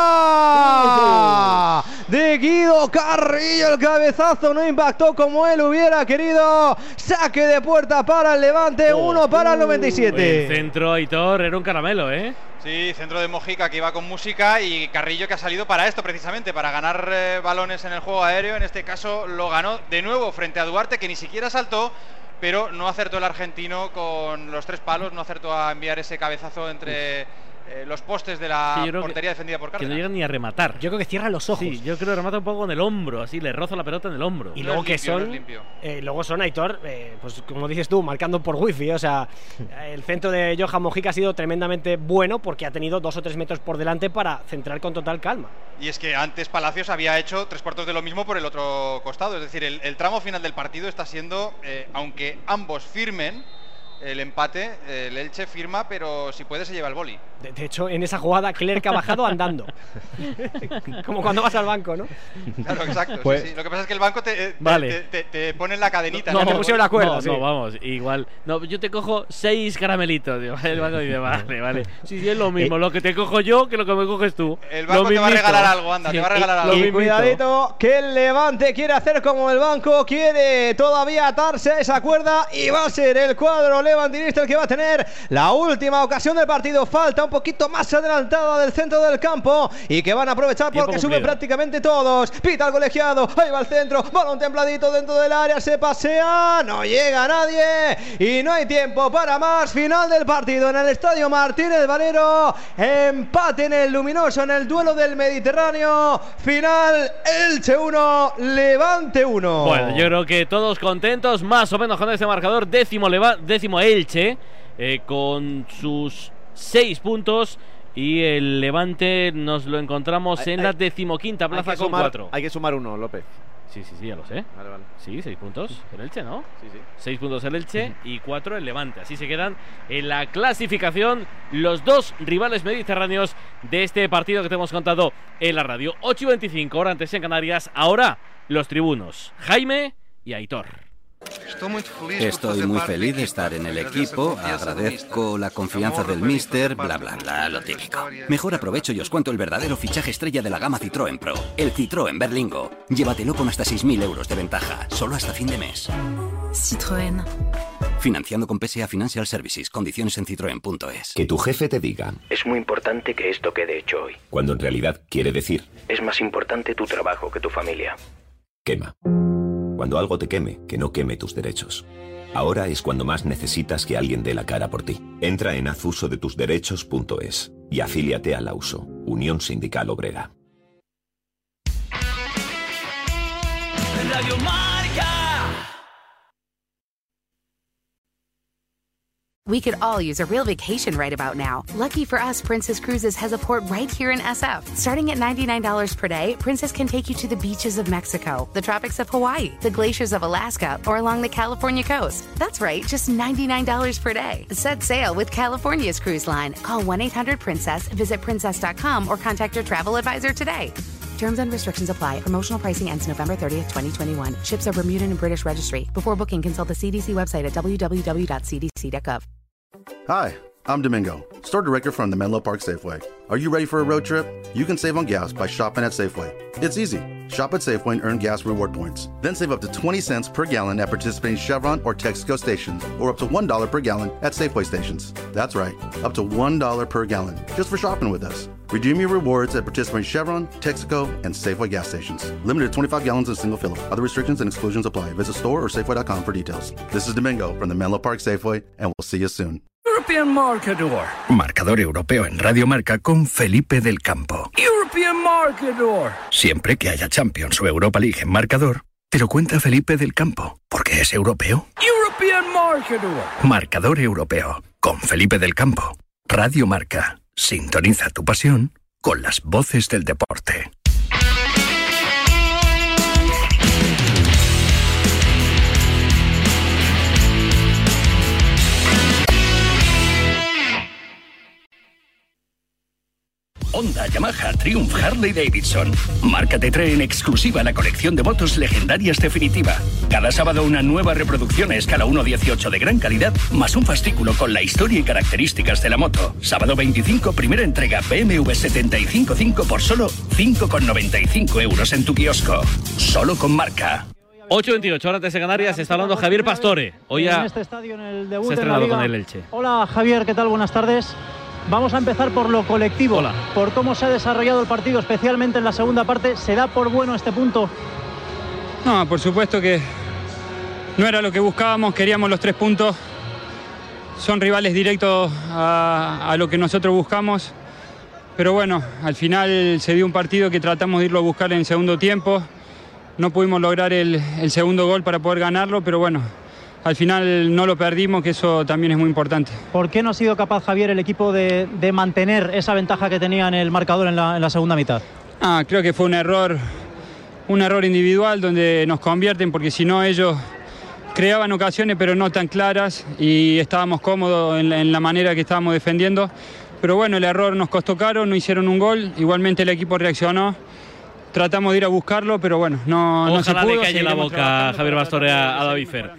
fuera de Guido Carrillo, el cabezazo no impactó como él hubiera querido, saque de puerta para el Levante, 1 para el 97. El centro, Aitor, era un caramelo, Sí, centro de Mojica que iba con música y Carrillo que ha salido para esto precisamente, para ganar balones en el juego aéreo, en este caso lo ganó de nuevo frente a Duarte que ni siquiera saltó, pero no acertó el argentino con los 3 palos, no acertó a enviar ese cabezazo entre los postes de la portería defendida por Cárdenas. Que no llegan ni a rematar. Yo creo que cierra los ojos. Sí, yo creo que remata un poco con el hombro, así le roza la pelota en el hombro. Y luego luego son Aitor, pues como dices tú, marcando por wifi, o sea, el centro de Johan Mojica ha sido tremendamente bueno porque ha tenido 2 o 3 metros por delante para centrar con total calma. Y es que antes Palacios había hecho 3/4 de lo mismo por el otro costado, es decir, el tramo final del partido está siendo, aunque ambos firmen, el empate, el Elche firma, pero si puede se lleva el boli. De hecho, en esa jugada Clerc ha bajado andando. Como cuando vas al banco, ¿no? Claro, exacto. Pues, sí. Lo que pasa es que el banco te pone la cadenita. No, te pusieron la cuerda. No, vamos, igual. No, yo te cojo 6 caramelitos. El banco dice, vale. Sí, es lo mismo lo que te cojo yo que lo que me coges tú. El banco te va a regalar algo, anda, te va a regalar algo. Y cuidadito, que el Levante quiere hacer como el banco, quiere todavía atarse a esa cuerda y va a ser el cuadro levantinista el que va a tener la última ocasión del partido. Falta un poquito más adelantada del centro del campo y que van a aprovechar porque suben prácticamente todos. Pita el colegiado, ahí va el centro, balón templadito dentro del área, se pasea, no llega nadie y no hay tiempo para más. Final del partido en el Estadio Martínez Valero, empate en el Luminoso en el duelo del Mediterráneo. Final Elche 1, Levante 1. Bueno, yo creo que todos contentos más o menos con este marcador. Décimo Elche con sus 6 puntos y el Levante nos lo encontramos en la 15ª plaza con 4. Hay que sumar 1, López. Sí, ya lo sé. Vale. Sí, 6 puntos el Elche, ¿no? Sí. 6 puntos el Elche y 4 el Levante. Así se quedan en la clasificación los 2 rivales mediterráneos de este partido que te hemos contado en la radio. 8:25, hora antes en Canarias. Ahora los tribunos, Jaime y Aitor. Estoy muy feliz de estar en el equipo, agradezco la confianza del míster, bla bla bla, lo típico. Mejor aprovecho y os cuento el verdadero fichaje estrella de la gama Citroën Pro, el Citroën Berlingo. Llévatelo con hasta 6.000 euros de ventaja, solo hasta fin de mes. Citroën. Financiando con PSA Financial Services, condiciones en citroen.es. Que tu jefe te diga: es muy importante que esto quede hecho hoy. Cuando en realidad quiere decir: es más importante tu trabajo que tu familia. Quema. Cuando algo te queme, que no queme tus derechos. Ahora es cuando más necesitas que alguien dé la cara por ti. Entra en hazusodetusderechos.es y afíliate a la USO, Unión Sindical Obrera. Radio Marca. We could all use a real vacation right about now. Lucky for us, Princess Cruises has a port right here in SF. Starting at $99 per day, Princess can take you to the beaches of Mexico, the tropics of Hawaii, the glaciers of Alaska, or along the California coast. That's right, just $99 per day. Set sail with California's cruise line. Call 1-800-PRINCESS, visit princess.com, or contact your travel advisor today. Terms and restrictions apply. Promotional pricing ends November 30th, 2021. Ships are Bermudan and British registry. Before booking, consult the CDC website at www.cdc.gov. Hi, I'm Domingo, store director from the Menlo Park Safeway. Are you ready for a road trip? You can save on gas by shopping at Safeway. It's easy. Shop at Safeway and earn gas reward points. Then save up to 20 cents per gallon at participating Chevron or Texaco stations, or up to $1 per gallon at Safeway stations. That's right, up to $1 per gallon, just for shopping with us. Redeem your rewards at participating Chevron, Texaco, and Safeway gas stations. Limited to 25 gallons in single fill. Other restrictions and exclusions apply. Visit store or Safeway.com for details. This is Domingo from the Menlo Park Safeway, and we'll see you soon. European Marketdoor. Marcador europeo en Radio Marca con Felipe del Campo. European Marketdoor. Siempre que haya Champions o Europa League en Marcador, te lo cuenta Felipe del Campo, porque es europeo. European Marketdoor. Marcador europeo con Felipe del Campo. Radio Marca. Sintoniza tu pasión con las voces del deporte. Honda, Yamaha, Triumph, Harley Davidson. Marca te trae en exclusiva la colección de motos legendarias definitiva. Cada sábado una nueva reproducción a escala 1:18 de gran calidad, más un fascículo con la historia y características de la moto. Sábado 25, primera entrega BMW 755 por solo 5,95 euros en tu kiosco. Solo con Marca. 8:28, ahora antes de Canarias, está hablando Javier Pastore. Hoy en este estadio, en el debut se ha estrenado con el Elche. Hola Javier, ¿qué tal? Buenas tardes. Vamos a empezar por lo colectivo. Hola. Por cómo se ha desarrollado el partido, especialmente en la segunda parte. ¿Se da por bueno este punto? No, por supuesto que no era lo que buscábamos, queríamos los 3 puntos. Son rivales directos a lo que nosotros buscamos. Pero bueno, al final se dio un partido que tratamos de irlo a buscar en el segundo tiempo. No pudimos lograr el segundo gol para poder ganarlo, pero bueno, al final no lo perdimos, que eso también es muy importante. ¿Por qué no ha sido capaz, Javier, el equipo de mantener esa ventaja que tenía en el marcador en la segunda mitad? Creo que fue un error individual donde nos convierten, porque si no ellos creaban ocasiones pero no tan claras y estábamos cómodos en la manera que estábamos defendiendo. Pero bueno, el error nos costó caro, no hicieron un gol, igualmente el equipo reaccionó. Tratamos de ir a buscarlo, pero bueno, no se pudo. Ojalá le calle la boca Javier Pastore a David Fer.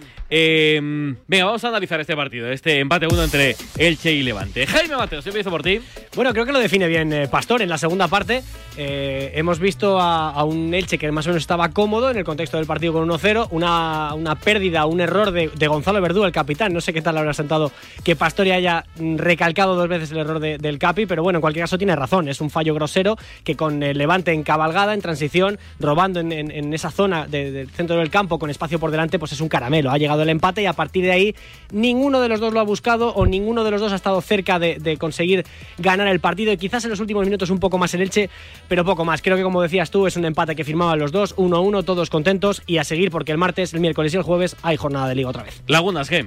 Venga, vamos a analizar este partido, este empate 1 entre Elche y Levante. Jaime Mateos, empiezo por ti. Bueno, creo que lo define bien Pastor en la segunda parte. Hemos visto a un Elche que más o menos estaba cómodo en el contexto del partido con 1-0. Una pérdida, un error de Gonzalo Verdú, el capitán. No sé qué tal habrá sentado que Pastore haya recalcado 2 veces el error del Capi, pero bueno, en cualquier caso tiene razón. Es un fallo grosero que con el Levante en cabalgada, en transición, robando en esa zona del centro del campo con espacio por delante, pues es un caramelo. Ha llegado el empate y a partir de ahí ninguno de los dos lo ha buscado o ninguno de los dos ha estado cerca de conseguir ganar el partido, y quizás en los últimos minutos un poco más el Elche, pero poco más. Creo que, como decías tú, es un empate que firmaban los dos, 1-1, todos contentos, y a seguir porque el martes, el miércoles y el jueves hay jornada de Liga otra vez. Lagunas, ¿qué?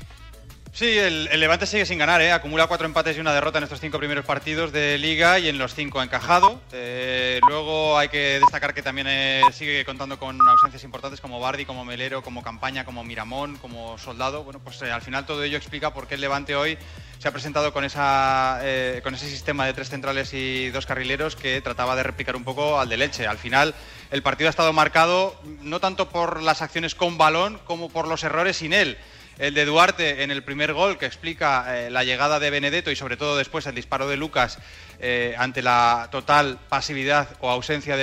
Sí, el Levante sigue sin ganar, acumula 4 empates y 1 derrota en estos 5 primeros partidos de Liga y en los 5 ha encajado. Luego hay que destacar que también sigue contando con ausencias importantes como Bardi, como Melero, como Campaña, como Miramón, como Soldado. Bueno, pues al final todo ello explica por qué el Levante hoy se ha presentado con ese sistema de 3 centrales y 2 carrileros que trataba de replicar un poco al del Elche. Al final el partido ha estado marcado no tanto por las acciones con balón como por los errores sin él. El de Duarte en el primer gol, que explica la llegada de Benedetto y sobre todo después el disparo de Lucas ante la total pasividad o ausencia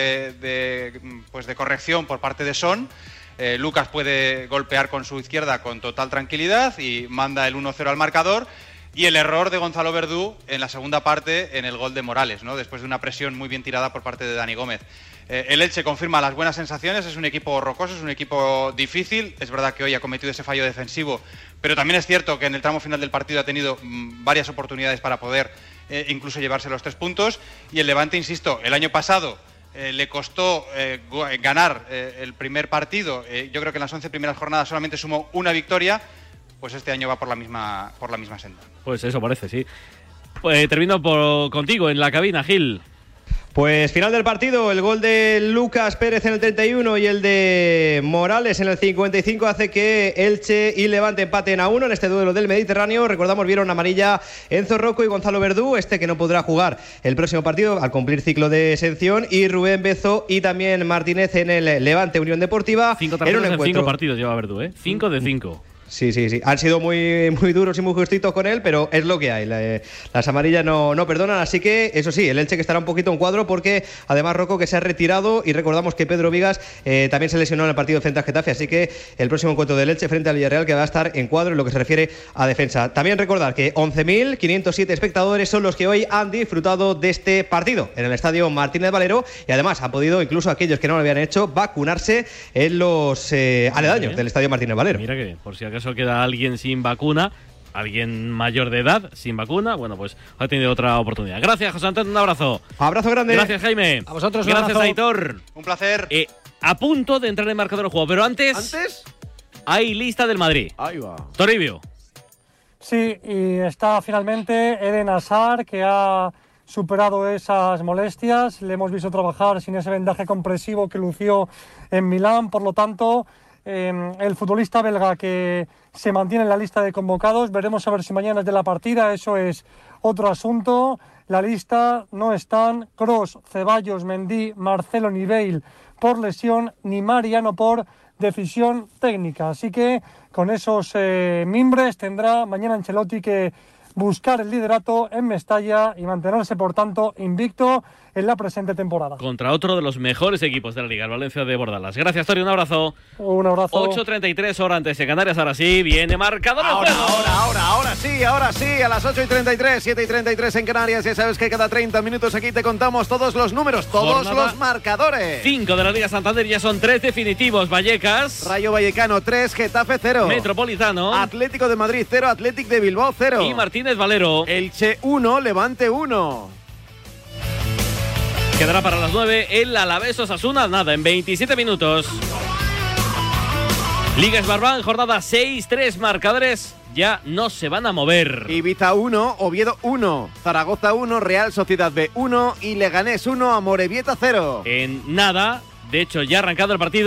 de corrección por parte de Son. Lucas puede golpear con su izquierda con total tranquilidad y manda el 1-0 al marcador. Y el error de Gonzalo Verdú en la segunda parte en el gol de Morales, ¿no? Después de una presión muy bien tirada por parte de Dani Gómez. El Elche confirma las buenas sensaciones, es un equipo rocoso, es un equipo difícil. Es verdad que hoy ha cometido ese fallo defensivo, pero también es cierto que en el tramo final del partido ha tenido varias oportunidades para poder incluso llevarse los 3 puntos. Y el Levante, insisto, el año pasado le costó ganar el primer partido. Yo creo que en las 11 primeras jornadas solamente sumó una victoria. Pues este año va por la misma senda. Pues eso parece, sí. Termino contigo en la cabina, Gil. Pues final del partido, el gol de Lucas Pérez en el 31 y el de Morales en el 55 hace que Elche y Levante empaten a 1 en este duelo del Mediterráneo. Recordamos, vieron amarilla Enzo Rocco y Gonzalo Verdú, que no podrá jugar el próximo partido al cumplir ciclo de sanción, y Rubén Bezo y también Martínez en el Levante Unión Deportiva. 5 partidos lleva Verdú, 5 de 5. Sí. Han sido muy duros y muy justitos con él, pero es lo que hay. Las amarillas no perdonan, así que eso sí, el Elche que estará un poquito en cuadro porque además Rocco que se ha retirado, y recordamos que Pedro Vigas también se lesionó en el partido frente a Getafe, así que el próximo encuentro del Elche frente al Villarreal que va a estar en cuadro en lo que se refiere a defensa. También recordar que 11.507 espectadores son los que hoy han disfrutado de este partido en el estadio Martínez Valero, y además han podido, incluso aquellos que no lo habían hecho, vacunarse en los aledaños del estadio Martínez Valero. Mira que por si acaso queda alguien sin vacuna, alguien mayor de edad sin vacuna, bueno, pues ha tenido otra oportunidad. Gracias, José Antonio, un abrazo. Abrazo grande. Gracias, Jaime. A vosotros. Gracias, Aitor. Un placer. A punto de entrar en marcador el juego, pero antes hay lista del Madrid. Ahí va. Toribio. Sí, y está finalmente Eden Hazard, que ha superado esas molestias. Le hemos visto trabajar sin ese vendaje compresivo que lució en Milán, por lo tanto el futbolista belga que se mantiene en la lista de convocados. Veremos a ver si mañana es de la partida, eso es otro asunto. La lista no están Kroos, Ceballos, Mendy, Marcelo ni Bale por lesión, ni Mariano por decisión técnica. Así que con esos mimbres tendrá mañana Ancelotti que buscar el liderato en Mestalla y mantenerse, por tanto, invicto en la presente temporada. Contra otro de los mejores equipos de la Liga, el Valencia de Bordalas. Gracias, Tori, un abrazo. Un abrazo. 8:33 hora antes de Canarias, ahora sí, viene marcador. Ahora sí, a las 8:33, 7:33 en Canarias. Ya sabes que cada 30 minutos aquí te contamos todos los números, todos los marcadores. 5 de la Liga Santander, ya son 3 definitivos. Vallecas. Rayo Vallecano 3, Getafe 0. Metropolitano. Atlético de Madrid 0, Athletic de Bilbao 0. Y Martínez Valero. Elche 1, Levante 1. Quedará para las 9 el Alavés Osasuna, nada, en 27 minutos. Liga Sbarbank, jornada 6, 3 marcadores ya no se van a mover. Ibiza 1, Oviedo 1, Zaragoza 1, Real Sociedad B 1 y Leganés 1, Amorebieta 0. En nada, de hecho ya ha arrancado el partido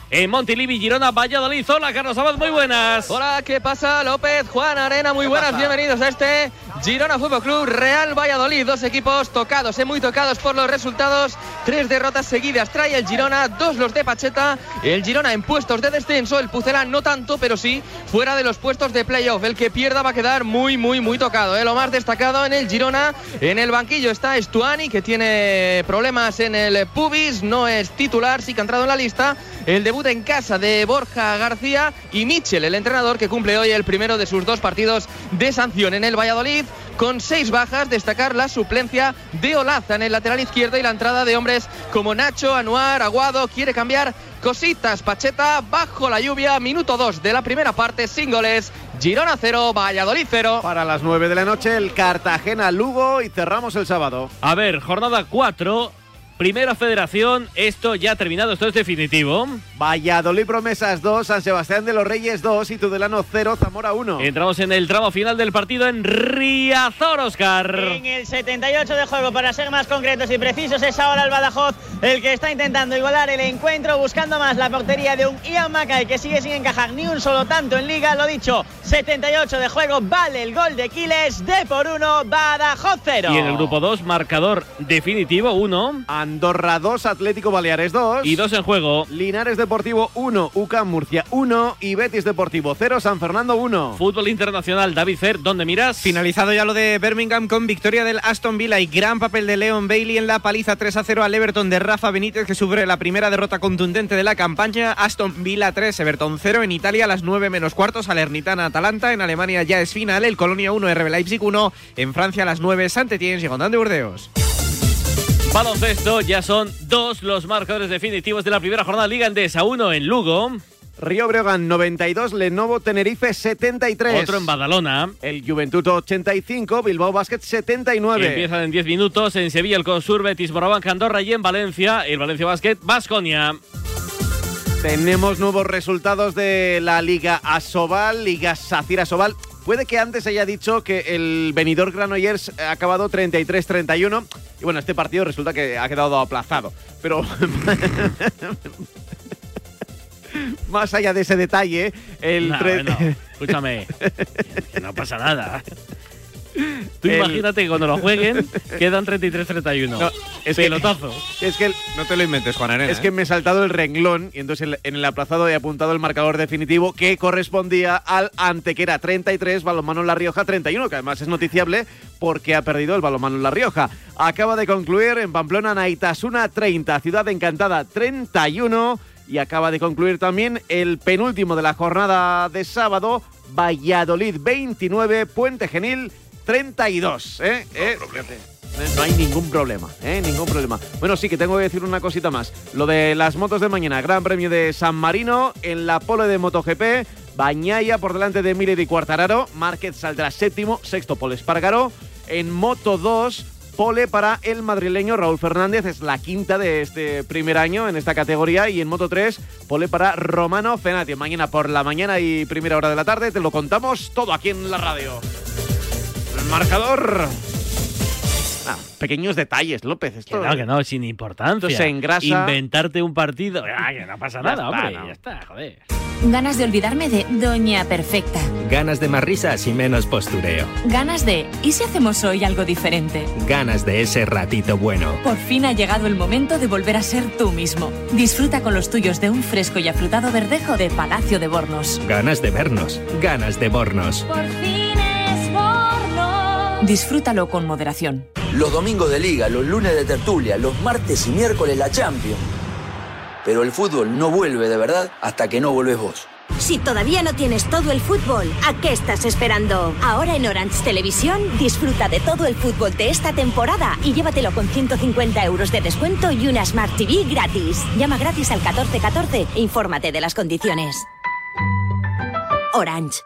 en Montilivi, Girona, Valladolid. Hola, Carlos Abad, muy buenas. Hola, ¿qué pasa? López, Juan Arena, muy buenas, bienvenidos a este Girona Fútbol Club Real Valladolid. Dos equipos tocados, muy tocados por los resultados. 3 derrotas seguidas trae el Girona, 2 los de Pacheta. El Girona en puestos de descenso, el Pucela no tanto, pero sí fuera de los puestos de playoff. El que pierda va a quedar muy tocado. Lo más destacado en el Girona, en el banquillo está Stuani, que tiene problemas en el pubis, no es titular, sí que ha entrado en la lista. El debut en casa de Borja García y Michel, el entrenador, que cumple hoy el primero de sus 2 partidos de sanción. En el Valladolid, con 6 bajas, destacar la suplencia de Olaza en el lateral izquierdo y la entrada de hombres como Nacho, Anuar, Aguado. Quiere cambiar cositas Pacheta bajo la lluvia. Minuto 2 de la primera parte, sin goles. Girona 0, Valladolid 0. Para las 9 de la noche, el Cartagena-Lugo, y cerramos el sábado. A ver, jornada 4. Primera Federación, esto ya ha terminado, esto es definitivo. Valladolid Promesas 2, San Sebastián de los Reyes 2 y Tudelano 0, Zamora 1. Entramos en el tramo final del partido en Riazor, Óscar. En el 78 de juego, para ser más concretos y precisos, es ahora el Badajoz el que está intentando igualar el encuentro, buscando más la portería de un Ian Mackay, que sigue sin encajar ni un solo tanto en Liga. Lo dicho, 78 de juego, vale el gol de Quiles, de por 1, Badajoz 0. Y en el grupo 2, marcador definitivo 1. Andorra 2, Atlético Baleares 2. Y 2 en juego. Linares Deportivo 1, UCAM Murcia 1 y Betis Deportivo 0, San Fernando 1. Fútbol internacional, David Fer, ¿dónde miras? Finalizado ya lo de Birmingham con victoria del Aston Villa y gran papel de Leon Bailey en la paliza 3-0 al Everton de Rafa Benítez, que sufre la primera derrota contundente de la campaña. Aston Villa 3, Everton 0. En Italia a las 9:15, Salernitana Atalanta. En Alemania ya es final, el Colonia 1, RB Leipzig 1. En Francia a las 9, Saint-Étienne y Gondán de Burdeos. Baloncesto, ya son 2 los marcadores definitivos de la primera jornada. Liga Endesa 1 en Lugo. Río Breogán 92, Lenovo Tenerife 73. Otro en Badalona. El Juventud 85, Bilbao Basket 79. Empiezan en 10 minutos en Sevilla el Consur, Betis, Moraván, Andorra, y en Valencia el Valencia Basket, Baskonia. Tenemos nuevos resultados de la Liga Asobal, Liga Sacyr Asobal. Puede que antes haya dicho que el Benidorm Granollers ha acabado 33-31. Y bueno, este partido resulta que ha quedado aplazado. Pero más allá de ese detalle, bueno, escúchame, no pasa nada. Tú imagínate que cuando lo jueguen quedan 33-31. No, es pelotazo. No te lo inventes, Juan Arena. Es que me he saltado el renglón y entonces en el aplazado he apuntado el marcador definitivo que correspondía al Antequera 33, Balonmano La Rioja 31, que además es noticiable porque ha perdido el Balonmano La Rioja. Acaba de concluir en Pamplona Naitasuna 30, Ciudad Encantada 31 y acaba de concluir también el penúltimo de la jornada de sábado, Valladolid 29, Puente Genil 32, No hay ningún problema, ningún problema. Bueno, sí que tengo que decir una cosita más. Lo de las motos de mañana, Gran Premio de San Marino, en la pole de MotoGP, Bañaya por delante de Miller y Quartararo, Márquez saldrá séptimo, sexto Pol Espargaró. En Moto 2, pole para el madrileño Raúl Fernández, es la quinta de este primer año en esta categoría. Y en Moto 3, pole para Romano Fenati. Mañana por la mañana y primera hora de la tarde te lo contamos todo aquí en la radio. El marcador. Pequeños detalles, López. Esto que no, sin importancia. Esto se engrasa. Inventarte un partido. Que no pasa nada, hombre. Ya está, joder. Ganas de olvidarme de Doña Perfecta. Ganas de más risas y menos postureo. Ganas de ¿y si hacemos hoy algo diferente? Ganas de ese ratito bueno. Por fin ha llegado el momento de volver a ser tú mismo. Disfruta con los tuyos de un fresco y afrutado verdejo de Palacio de Bornos. Ganas de vernos. Ganas de Bornos. Por fin es Bornos. Disfrútalo con moderación. Los domingos de Liga, los lunes de tertulia, los martes y miércoles la Champions. Pero el fútbol no vuelve de verdad hasta que no vuelves vos. Si todavía no tienes todo el fútbol, ¿a qué estás esperando? Ahora en Orange Televisión disfruta de todo el fútbol de esta temporada y llévatelo con 150 € de descuento y una Smart TV gratis. Llama gratis al 1414 e infórmate de las condiciones. Orange.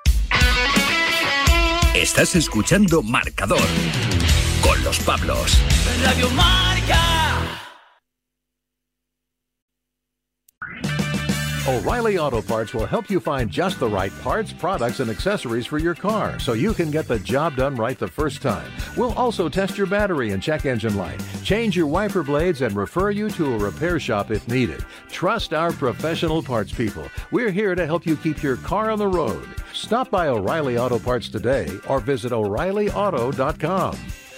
Estás escuchando Marcador con los Pablos. Radio Marca. O'Reilly Auto Parts will help you find just the right parts, products, and accessories for your car so you can get the job done right the first time. We'll also test your battery and check engine light, change your wiper blades, and refer you to a repair shop if needed. Trust our professional parts people. We're here to help you keep your car on the road. Stop by O'Reilly Auto Parts today or visit O'ReillyAuto.com.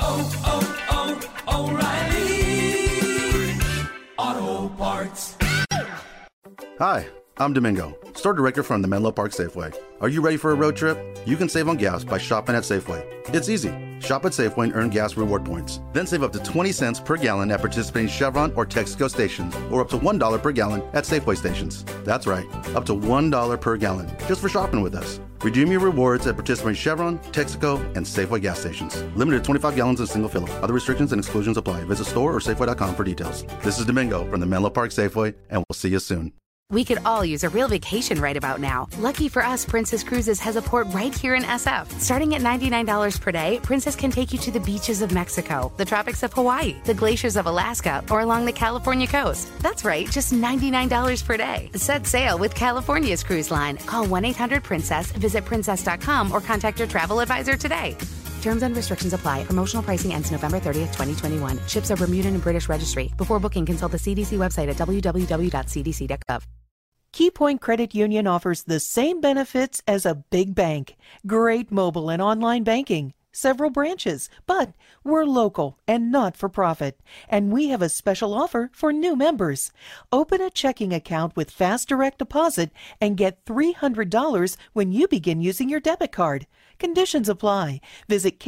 O'Reilly Auto Parts. Hi, I'm Domingo, store director from the Menlo Park Safeway. Are you ready for a road trip? You can save on gas by shopping at Safeway. It's easy. Shop at Safeway and earn gas reward points. Then save up to 20 cents per gallon at participating Chevron or Texaco stations, or up to $1 per gallon at Safeway stations. That's right, up to $1 per gallon, just for shopping with us. Redeem your rewards at participating Chevron, Texaco, and Safeway gas stations. Limited to 25 gallons in single fill. Other restrictions and exclusions apply. Visit store or Safeway.com for details. This is Domingo from the Menlo Park Safeway, and we'll see you soon. We could all use a real vacation right about now. Lucky for us, Princess Cruises has a port right here in SF. Starting at $99 per day, Princess can take you to the beaches of Mexico, the tropics of Hawaii, the glaciers of Alaska, or along the California coast. That's right, just $99 per day. Set sail with California's cruise line. Call 1-800-PRINCESS, visit princess.com, or contact your travel advisor today. Terms and restrictions apply. Promotional pricing ends November 30th, 2021. Ships are Bermudan and British registry. Before booking, consult the CDC website at www.cdc.gov. KeyPoint Credit Union offers the same benefits as a big bank. Great mobile and online banking. Several branches, but we're local and not for profit. And we have a special offer for new members. Open a checking account with fast direct deposit and get $300 when you begin using your debit card. Conditions apply. Visit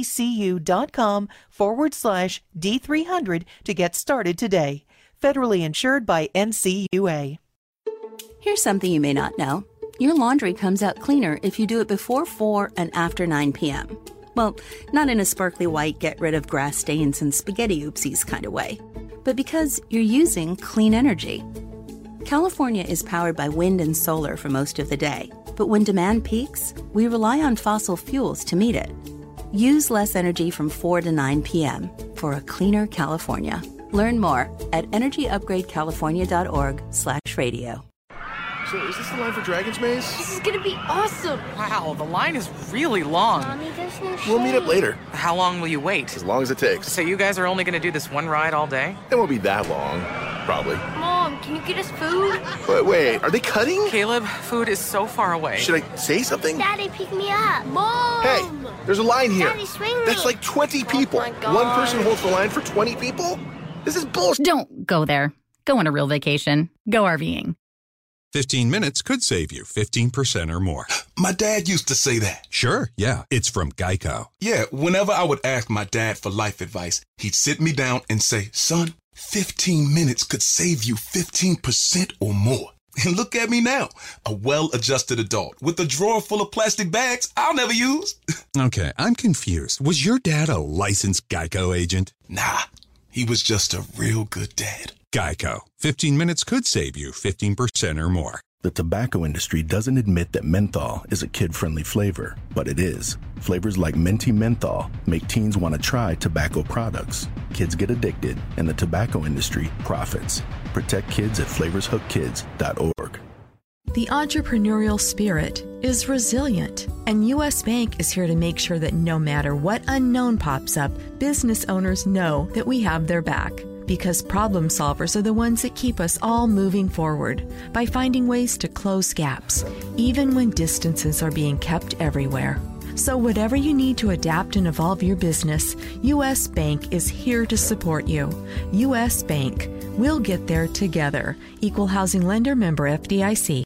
kpcu.com/D300 to get started today. Federally insured by NCUA. Here's something you may not know. Your laundry comes out cleaner if you do it before 4 and after 9 p.m. Well, not in a sparkly white, get rid of grass stains and spaghetti oopsies kind of way, but because you're using clean energy. California is powered by wind and solar for most of the day, but when demand peaks, we rely on fossil fuels to meet it. Use less energy from 4 to 9 p.m. for a cleaner California. Learn more at energyupgradecalifornia.org/radio. So is this the line for Dragon's Maze? This is gonna be awesome! Wow, the line is really long. Mommy, there's no shade. We'll meet up later. How long will you wait? As long as it takes. So you guys are only gonna do this one ride all day? It won't be that long, probably. Mom, can you get us food? Wait, are they cutting? Caleb, food is so far away. Should I say something? Daddy, pick me up. Mom! Hey, there's a line here. Daddy, swing me. That's like 20 people. Oh my God. One person holds the line for 20 people? This is bullshit. Don't go there. Go on a real vacation. Go RVing. 15 minutes could save you 15% or more. My dad used to say that. Sure, yeah. It's from Geico. Yeah, whenever I would ask my dad for life advice, he'd sit me down and say, son, 15 minutes could save you 15% or more. And look at me now, a well-adjusted adult with a drawer full of plastic bags I'll never use. Okay, I'm confused. Was your dad a licensed Geico agent? Nah, he was just a real good dad. Geico. 15 minutes could save you 15% or more. The tobacco industry doesn't admit that menthol is a kid-friendly flavor, but it is. Flavors like Minty Menthol make teens want to try tobacco products. Kids get addicted, and the tobacco industry profits. Protect kids at flavorshookkids.org. The entrepreneurial spirit is resilient, and U.S. Bank is here to make sure that no matter what unknown pops up, business owners know that we have their back. Because problem solvers are the ones that keep us all moving forward by finding ways to close gaps, even when distances are being kept everywhere. So whatever you need to adapt and evolve your business, U.S. Bank is here to support you. U.S. Bank. We'll get there together. Equal Housing Lender, member FDIC.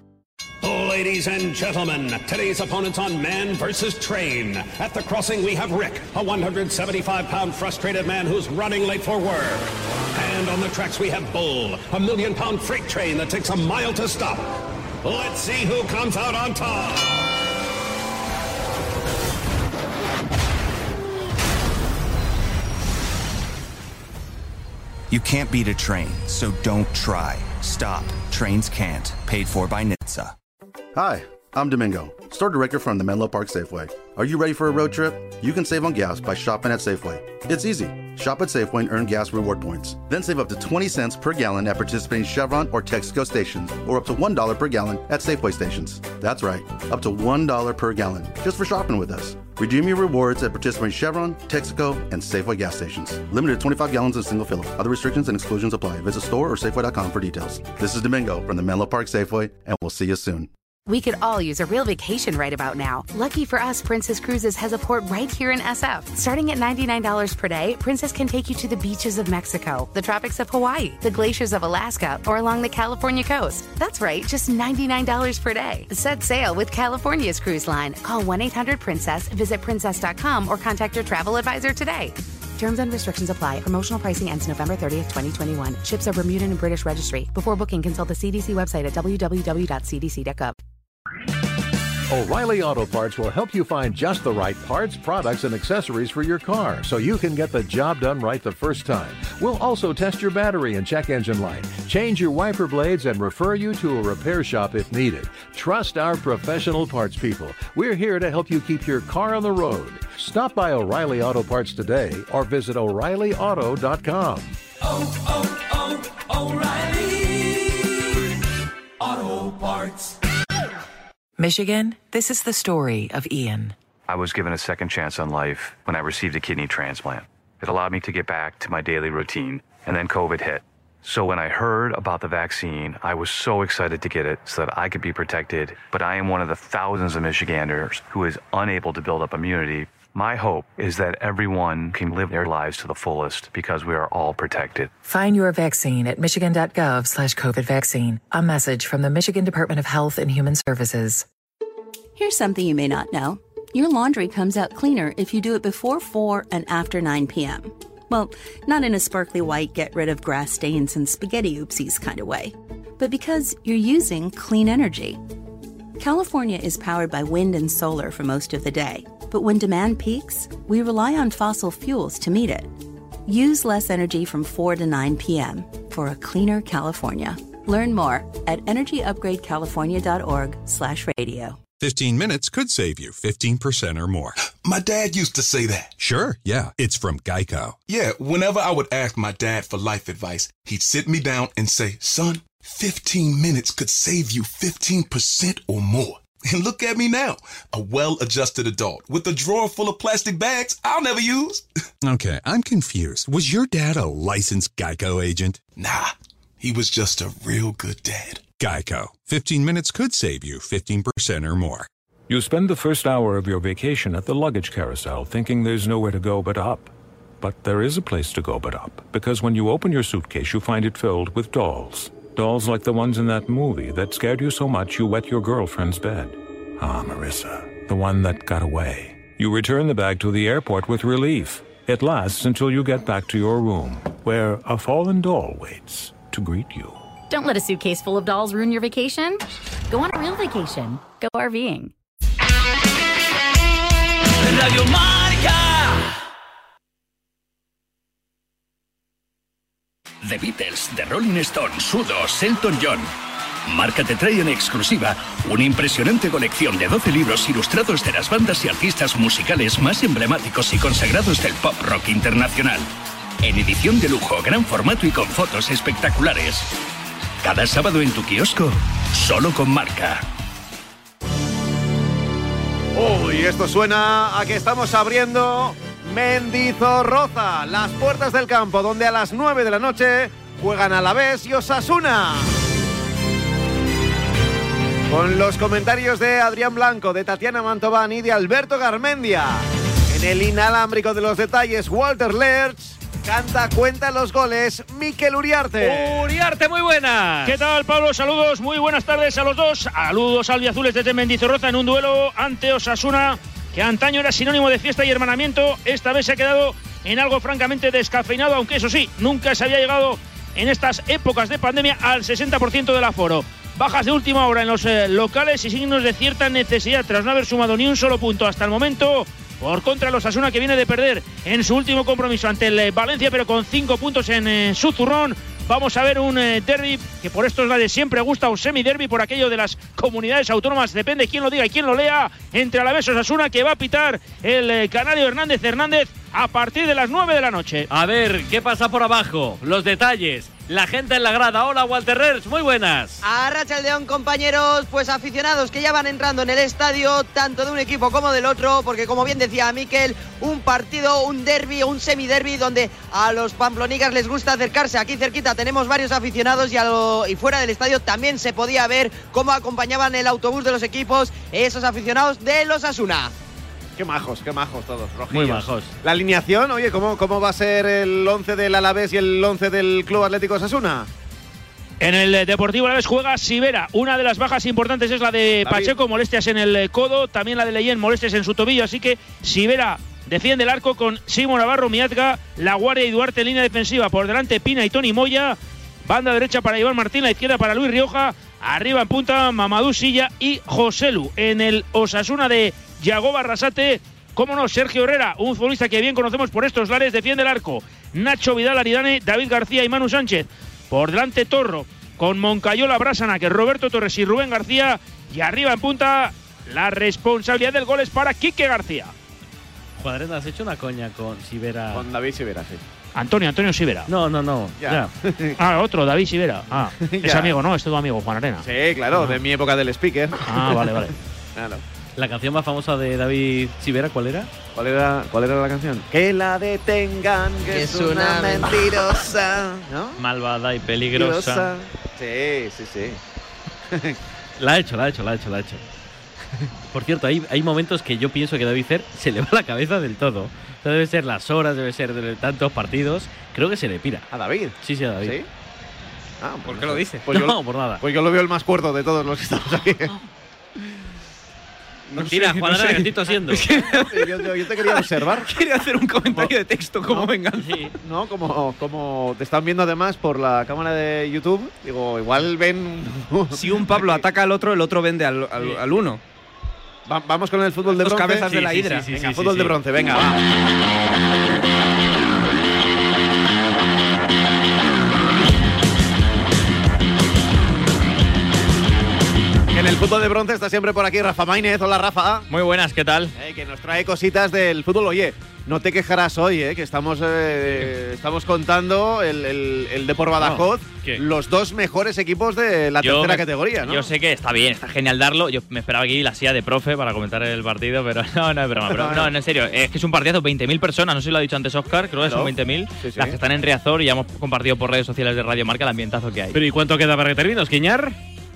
Ladies and gentlemen, today's opponents on Man vs. Train. At the crossing, we have Rick, a 175-pound frustrated man who's running late for work. And on the tracks, we have Bull, a million-pound freight train that takes a mile to stop. Let's see who comes out on top. You can't beat a train, so don't try. Stop. Trains can't. Paid for by NHTSA. Hi, I'm Domingo, store director from the Menlo Park Safeway. Are you ready for a road trip? You can save on gas by shopping at Safeway. It's easy. Shop at Safeway and earn gas reward points. Then save up to 20 cents per gallon at participating Chevron or Texaco stations, or up to $1 per gallon at Safeway stations. That's right, up to $1 per gallon, just for shopping with us. Redeem your rewards at participating Chevron, Texaco, and Safeway gas stations. Limited to 25 gallons in single fill-up. Other restrictions and exclusions apply. Visit store or Safeway.com for details. This is Domingo from the Menlo Park Safeway, and we'll see you soon. We could all use a real vacation right about now. Lucky for us, Princess Cruises has a port right here in SF. Starting at $99 per day, Princess can take you to the beaches of Mexico, the tropics of Hawaii, the glaciers of Alaska, or along the California coast. That's right, just $99 per day. Set sail with California's cruise line. Call 1-800-PRINCESS, visit princess.com, or contact your travel advisor today. Terms and restrictions apply. Promotional pricing ends November 30th, 2021. Ships are Bermudan and British registry. Before booking, consult the CDC website at www.cdc.gov. O'Reilly Auto Parts will help you find just the right parts, products, and accessories for your car so you can get the job done right the first time. We'll also test your battery and check engine light, change your wiper blades, and refer you to a repair shop if needed. Trust our professional parts people. We're here to help you keep your car on the road. Stop by O'Reilly Auto Parts today or visit O'ReillyAuto.com. O'Reilly Auto Parts. Michigan, this is the story of Ian. I was given a second chance on life when I received a kidney transplant. It allowed me to get back to my daily routine, and then COVID hit. So when I heard about the vaccine, I was so excited to get it so that I could be protected, but I am one of the thousands of Michiganders who is unable to build up immunity. My hope is that everyone can live their lives to the fullest because we are all protected. Find your vaccine at michigan.gov/COVID vaccine. A message from the Michigan Department of Health and Human Services. Here's something you may not know. Your laundry comes out cleaner if you do it before 4 and after 9 p.m. Well, not in a sparkly white, get rid of grass stains and spaghetti oopsies kind of way, but because you're using clean energy. California is powered by wind and solar for most of the day, but when demand peaks, we rely on fossil fuels to meet it. Use less energy from 4 to 9 p.m. for a cleaner California. Learn more at energyupgradecalifornia.org/radio. 15 minutes could save you 15% or more. My dad used to say that. Sure, yeah. It's from Geico. Yeah, whenever I would ask my dad for life advice, he'd sit me down and say, son, 15 minutes could save you 15% or more. And look at me now, a well-adjusted adult with a drawer full of plastic bags I'll never use. Okay, I'm confused. Was your dad a licensed Geico agent? Nah, he was just a real good dad. Geico. 15 minutes could save you 15% or more. You spend the first hour of your vacation at the luggage carousel thinking there's nowhere to go but up. But there is a place to go but up, because when you open your suitcase, you find it filled with dolls. Dolls like the ones in that movie that scared you so much you wet your girlfriend's bed. Ah, Marissa, the one that got away. You return the bag to the airport with relief. It lasts until you get back to your room, where a fallen doll waits to greet you. Don't let a suitcase full of dolls ruin your vacation. Go on a real vacation. Go RVing. Radio Marca. The Beatles, The Rolling Stones, Sudos, Elton John. Marca te trae en exclusiva una impresionante colección de 12 libros ilustrados de las bandas y artistas musicales más emblemáticos y consagrados del pop rock internacional. En edición de lujo, gran formato y con fotos espectaculares. Cada sábado en tu kiosco, solo con Marca. Uy, esto suena a que estamos abriendo Mendizorroza, las puertas del campo, donde a las 9 de la noche juegan Alavés y Osasuna. Con los comentarios de Adrián Blanco, de Tatiana Mantován y de Alberto Garmendia. En el inalámbrico de los detalles, Walter Lerch. Cuenta los goles, Mikel Uriarte. Uriarte, muy buenas. ¿Qué tal, Pablo? Saludos, muy buenas tardes a los dos. Saludos albiazules desde Mendizorroza en un duelo ante Osasuna, que antaño era sinónimo de fiesta y hermanamiento. Esta vez se ha quedado en algo francamente descafeinado, aunque eso sí, nunca se había llegado en estas épocas de pandemia al 60% del aforo. Bajas de última hora en los locales y signos de cierta necesidad tras no haber sumado ni un solo punto hasta el momento. Por contra, el Osasuna, que viene de perder en su último compromiso ante el Valencia, pero con 5 puntos en su zurrón. vamos a ver un derbi que por estos lares siempre gusta, un semiderbi por aquello de las comunidades autónomas, depende quién lo diga y quién lo lea, entre Alavés y Osasuna, que va a pitar el canario Hernández a partir de las 9 de la noche. A ver, ¿qué pasa por abajo? Los detalles. La gente en la grada. Hola, Walter Rers, muy buenas. Arratsaldeon, compañeros, pues aficionados que ya van entrando en el estadio, tanto de un equipo como del otro, porque como bien decía Mikel, un partido, un derbi, un semiderbi, donde a los pamplonigas les gusta acercarse. Aquí cerquita tenemos varios aficionados y fuera del estadio también se podía ver cómo acompañaban el autobús de los equipos esos aficionados de los Osasuna. Qué majos todos, rojillos. Muy majos. La alineación, oye, ¿cómo va a ser el 11 del Alavés y el 11 del Club Atlético Osasuna? En el Deportivo Alavés juega Sivera. Una de las bajas importantes es la de David Pacheco, molestias en el codo. También la de Leyen, molestias en su tobillo. Así que Sivera defiende el arco con Simo Navarro, Miatka, La Guardia y Duarte en línea defensiva. Por delante Pina y Toni Moya. Banda derecha para Iván Martín, la izquierda para Luis Rioja. Arriba en punta Mamadou Silla y Joselu. En el Osasuna de Yagoba Arrasate, cómo no, Sergio Herrera, un futbolista que bien conocemos por estos lares, defiende el arco. Nacho Vidal Aridane, David García y Manu Sánchez. Por delante Torro, con Moncayola, Brasana, que Roberto Torres y Rubén García. Y arriba en punta, la responsabilidad del gol es para Quique García. Cuadrena, ¿has hecho una coña con Sivera? Con David Sivera, sí. Antonio Sivera. No. Ya. Otro, David Sivera. Es amigo, ¿no? Es tu amigo, Juan Arena. Sí, claro, de mi época del speaker. Vale. Claro. La canción más famosa de David Sivera, ¿cuál era? ¿Cuál era la canción? Que la detengan, que es una mentirosa, ¿no? Malvada y peligrosa. Sí. La ha hecho. Por cierto, hay momentos que yo pienso que David Cer se le va la cabeza del todo. Debe ser las horas, debe ser de tantos partidos. Creo que se le pira. ¿A David? Sí, a David. ¿Sí? ¿Por qué lo dices? Pues no, por nada. Pues yo lo veo el más cuerdo de todos los que estamos aquí. Mentira, Juan Arena, que estoy tosiendo. Yo te quería observar. Quería hacer un comentario de texto como venganza. Sí. No, como te están viendo además por la cámara de YouTube, digo, igual ven. Si un Pablo ataca al otro, el otro vende al uno. Vamos con el fútbol de bronce. Dos cabezas de la hidra. Venga, fútbol de bronce, venga, va. En el fútbol de bronce está siempre por aquí Rafa Maínez. Hola, Rafa. Muy buenas, ¿qué tal? Que nos trae cositas del fútbol. Oye, no te quejarás hoy, que estamos contando el Depor Badajoz, los dos mejores equipos de la tercera categoría, ¿no? Yo sé que está bien, está genial darlo. Yo me esperaba aquí la silla de profe para comentar el partido, pero no es broma. Pero, no, en serio, es que es un partidazo, 20.000 personas, no sé si lo ha dicho antes Óscar, creo que son 20.000, las que están en Riazor, y ya hemos compartido por redes sociales de Radio Marca el ambientazo que hay. Pero ¿y cuánto queda para que termine, Osquiñar?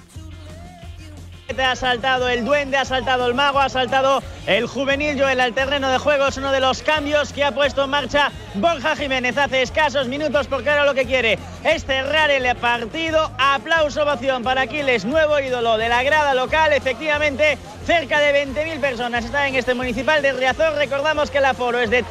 Ha saltado el duende, ha saltado el mago, ha saltado el juvenil Joel al terreno de juego. Es uno de los cambios que ha puesto en marcha Borja Jiménez hace escasos minutos, porque ahora lo que quiere es cerrar el partido. Aplauso, ovación para Aquiles, nuevo ídolo de la grada local. Efectivamente, cerca de 20.000 personas están en este municipal de Riazor. Recordamos que el aforo es de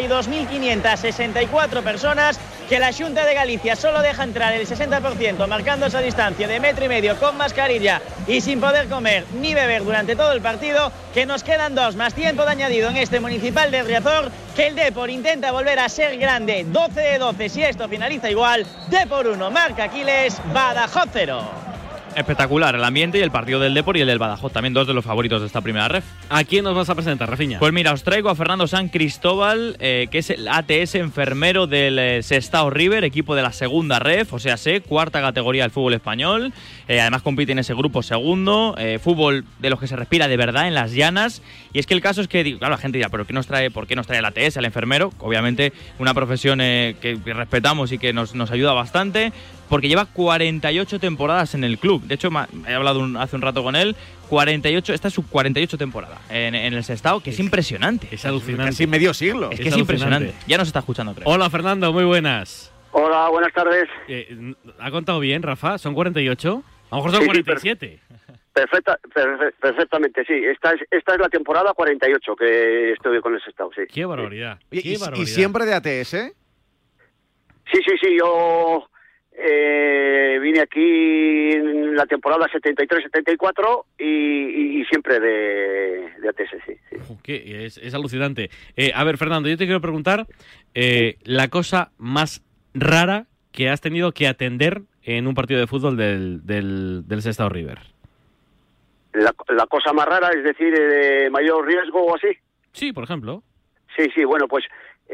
32.564 personas, que la Xunta de Galicia solo deja entrar el 60%, marcando esa distancia de 1,5 metros con mascarilla y sin poder comer ni beber durante todo el partido, que nos quedan 2 más tiempo de añadido en este municipal de Riazor, que el Depor intenta volver a ser grande. 12 de 12, si esto finaliza igual. Depor 1, marca Aquiles, Badajoz 0. Espectacular el ambiente y el partido del Depor y el del Badajoz, también dos de los favoritos de esta primera ref. ¿A quién nos vas a presentar, Rafiña? Pues mira, os traigo a Fernando San Cristóbal, que es el ATS enfermero del Sestao River, equipo de la segunda ref, o sea, cuarta categoría del fútbol español. Además compite en ese grupo segundo, fútbol de los que se respira de verdad en las llanas. Y es que el caso es que, claro, la gente dirá, ¿pero por qué nos trae el ATS, al enfermero? Obviamente una profesión que respetamos y que nos ayuda bastante, porque lleva 48 temporadas en el club. De hecho, he hablado hace un rato con él. 48, esta es su 48 temporada en el Sestao, que es impresionante. Es alucinante. Casi medio siglo. Es que es impresionante. Ya nos está escuchando, creo. Hola, Fernando, muy buenas. Hola, buenas tardes. ¿Ha contado bien, Rafa? ¿Son 48? A lo mejor son 47. Perfectamente, sí. Esta es la temporada 48 que estoy con el Sestao, sí. ¡Qué barbaridad! Oye, qué barbaridad. ¿Y siempre de ATS? Sí, yo vine aquí en la temporada 73-74 y siempre de ATS, sí. Es alucinante. A ver, Fernando, yo te quiero preguntar la cosa más rara que has tenido que atender en un partido de fútbol del Sestao River? La cosa más rara, es decir, de mayor riesgo o así. Sí, por ejemplo. Sí, bueno, pues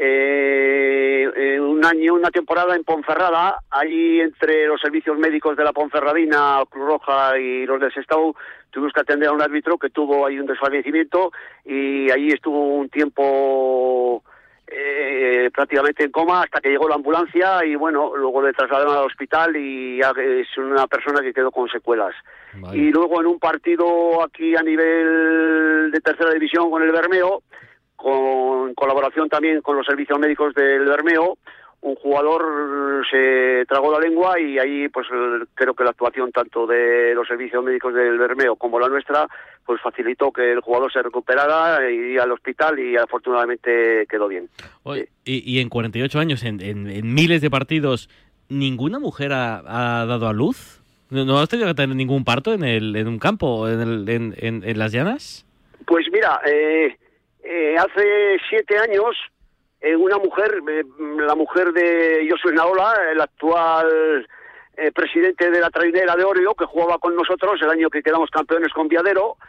una temporada en Ponferrada, ahí entre los servicios médicos de la Ponferradina, Cruz Roja y los del Sestao, tuvimos que atender a un árbitro que tuvo ahí un desfallecimiento y ahí estuvo un tiempo prácticamente en coma hasta que llegó la ambulancia y bueno, luego le trasladaron al hospital y es una persona que quedó con secuelas. Vale. Y luego en un partido aquí a nivel de tercera división con el Bermeo, con colaboración también con los servicios médicos del Bermeo, un jugador se tragó la lengua y ahí pues creo que la actuación tanto de los servicios médicos del Bermeo como la nuestra pues facilitó que el jugador se recuperara y al hospital y afortunadamente quedó bien. Oye, y en 48 años, en miles de partidos, ¿ninguna mujer ha dado a luz? ¿No has tenido que tener ningún parto en un campo, en las llanas? Pues mira, hace 7 años una mujer, la mujer de Josué Naola, el actual presidente de la trainera de Orio, que jugaba con nosotros el año que quedamos campeones con Viadero,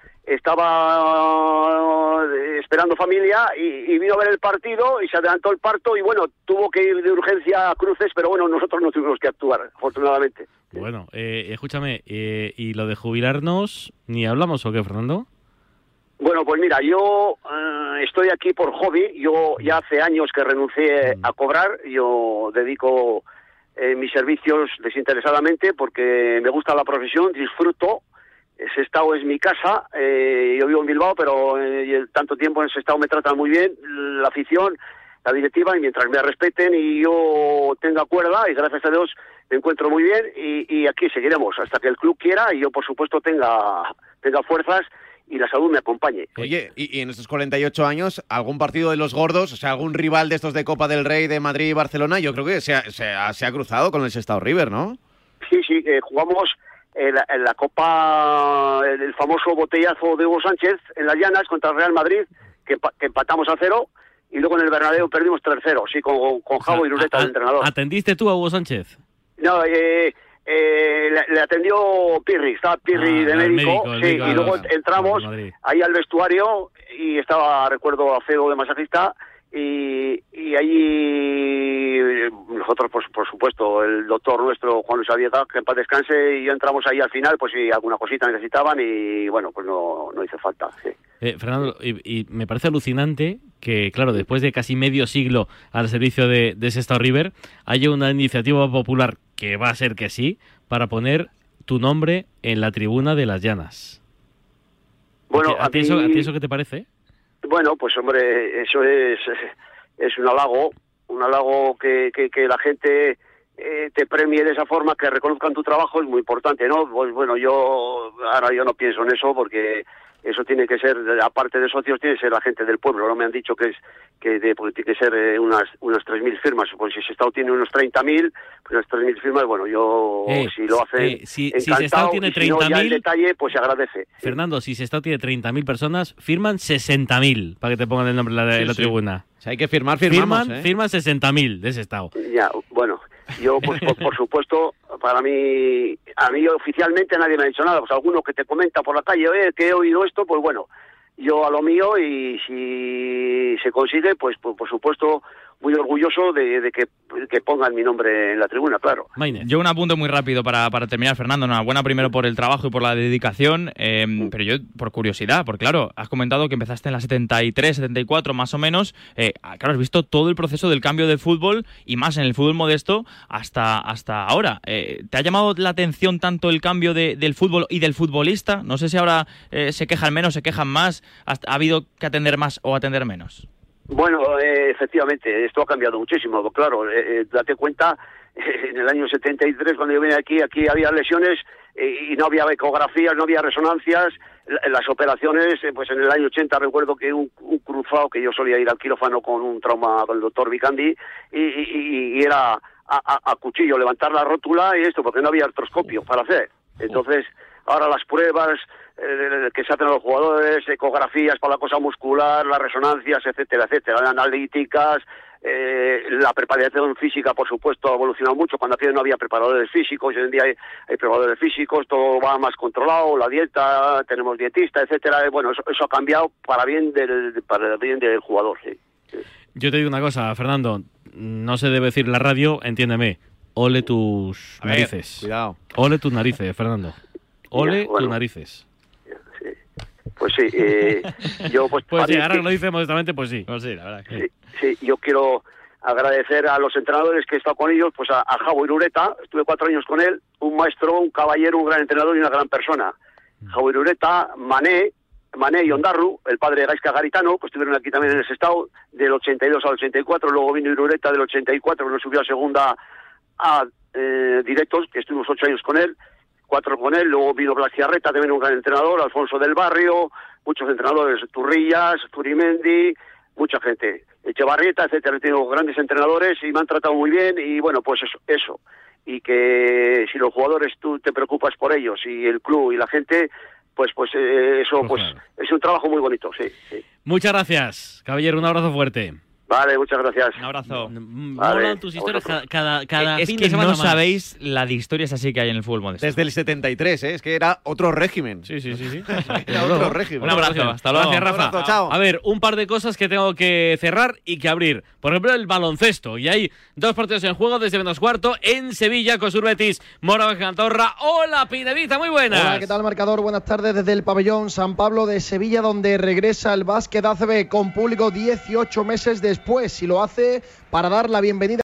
estaba esperando familia y vino a ver el partido y se adelantó el parto y bueno, tuvo que ir de urgencia a Cruces, pero bueno, nosotros no tuvimos que actuar, afortunadamente. Bueno, escúchame, ¿y lo de jubilarnos ni hablamos o qué, Fernando? Bueno, pues mira, yo estoy aquí por hobby. Yo ya hace años que renuncié a cobrar. Yo dedico mis servicios desinteresadamente porque me gusta la profesión, disfruto. Sestao es mi casa. Yo vivo en Bilbao, pero tanto tiempo en Sestao me tratan muy bien. La afición, la directiva, y mientras me respeten y yo tenga cuerda, y gracias a Dios me encuentro muy bien, y aquí seguiremos hasta que el club quiera y yo, por supuesto, tenga fuerzas y la salud me acompañe. Oye, y en estos 48 años, ¿algún partido de los gordos, o sea, algún rival de estos de Copa del Rey de Madrid y Barcelona? Yo creo que se ha cruzado con el Sestao River, ¿no? Sí, jugamos en la Copa, el famoso botellazo de Hugo Sánchez en las Llanas contra el Real Madrid, que empatamos a 0, y luego en el Bernabéu perdimos 3-0, sí, con Javo y Lureta, el entrenador. ¿Atendiste tú a Hugo Sánchez? No, le atendió Pirri, estaba Pirri de médico, y luego entramos ahí al vestuario y estaba, recuerdo, a Feo de masajista y allí nosotros, por supuesto, el doctor nuestro, Juan Luis Aviega, que en paz descanse, y yo entramos ahí al final, pues si alguna cosita necesitaban y bueno, pues no hizo falta, sí. Fernando, y me parece alucinante que, claro, después de casi medio siglo al servicio de Sestao River, haya una iniciativa popular, que va a ser que sí, para poner tu nombre en la tribuna de las Llanas. Bueno, ¿A ti eso qué te parece? Bueno, pues hombre, eso es un halago que la gente te premie de esa forma, que reconozcan tu trabajo, es muy importante, ¿no? Pues bueno, yo no pienso en eso porque eso tiene que ser, aparte de socios, tiene que ser la gente del pueblo. No me han dicho porque tiene que ser unas 3.000 firmas. Pues si Sestao tiene unos 30.000, pues unas 3.000 firmas, bueno, yo si lo hacen si encantado, Sestao tiene 30.000, no, ya el detalle, pues se agradece. Fernando, si Sestao tiene 30.000 personas, firman 60.000 para que te pongan el nombre en la tribuna. O sea, hay que firmamos. Firman 60.000 de Sestao. Ya, bueno, yo pues por supuesto, a mí oficialmente nadie me ha dicho nada. Pues alguno que te comenta por la calle, que he oído esto, pues bueno, yo a lo mío, y si se consigue, pues por supuesto muy orgulloso de que pongan mi nombre en la tribuna, claro. Yo un apunte muy rápido para terminar, Fernando. Enhorabuena primero por el trabajo y por la dedicación, pero yo por curiosidad, porque claro, has comentado que empezaste en la 73, 74 más o menos. Claro, has visto todo el proceso del cambio de fútbol y más en el fútbol modesto hasta ahora. ¿Te ha llamado la atención tanto el cambio del fútbol y del futbolista? No sé si ahora se quejan menos, se quejan más, ¿ha habido que atender más o atender menos? Bueno, efectivamente, esto ha cambiado muchísimo. Claro, date cuenta, en el año 73, cuando yo vine aquí había lesiones y no había ecografías, no había resonancias. Las operaciones, pues en el año 80 recuerdo que un cruzado, que yo solía ir al quirófano con un trauma con el doctor Vicandi, y era a cuchillo levantar la rótula y esto, porque no había artroscopio para hacer. Entonces, ahora las pruebas que se hacen a los jugadores, ecografías para la cosa muscular, las resonancias, etcétera, analíticas, La preparación física, por supuesto, ha evolucionado mucho. Cuando aquello no había preparadores físicos, hoy en día hay preparadores físicos, todo va más controlado, la dieta, tenemos dietista, etcétera. Bueno, eso ha cambiado para bien del jugador, sí. Yo te digo una cosa, Fernando, no se debe decir en la radio, entiéndeme, ole tus narices. Cuidado. Ole tus narices, Fernando. Ole tus narices. Pues sí, yo pues sí, ahora que lo dice modestamente, pues sí. Pues sí, la verdad. Sí, yo quiero agradecer a los entrenadores que he estado con ellos, pues a Javo Irureta, estuve 4 años con él, un maestro, un caballero, un gran entrenador y una gran persona. Javo Irureta, Mané y Ondarru, el padre de Gaisca Garitano, pues estuvieron aquí también en el Sestao, del 82 al 84, luego vino Irureta del 84, nos subió a segunda a directos, que estuvimos 8 años con él, 4 con él, luego vino Blas Ciarreta, también un gran entrenador, Alfonso del Barrio, muchos entrenadores, Turrillas, Turimendi, mucha gente, Echevarrieta, etcétera. He tenido grandes entrenadores y me han tratado muy bien y bueno, pues eso. Y que si los jugadores tú te preocupas por ellos y el club y la gente, pues eso pues es un trabajo muy bonito, sí. Muchas gracias, caballero, un abrazo fuerte. Vale, muchas gracias. Un abrazo. Molan tus historias cada es fin que de semana no más. sabéis la de historias así que hay en el fútbol modesto. Desde el 73, es que era otro régimen. Sí. Era otro régimen. Un abrazo, hasta luego. Gracias, Rafa. Un abrazo, chao. A ver, un par de cosas que tengo que cerrar y que abrir. Por ejemplo, el baloncesto. Y hay 2 partidos en juego desde menos cuarto en Sevilla, con Surbetis, Moraván Cantorra. Hola, Pinedita, muy buenas. Hola, ¿qué tal, marcador? Buenas tardes desde el pabellón San Pablo de Sevilla, donde regresa el básquet ACB con público 18 meses después. Y lo hace para dar la bienvenida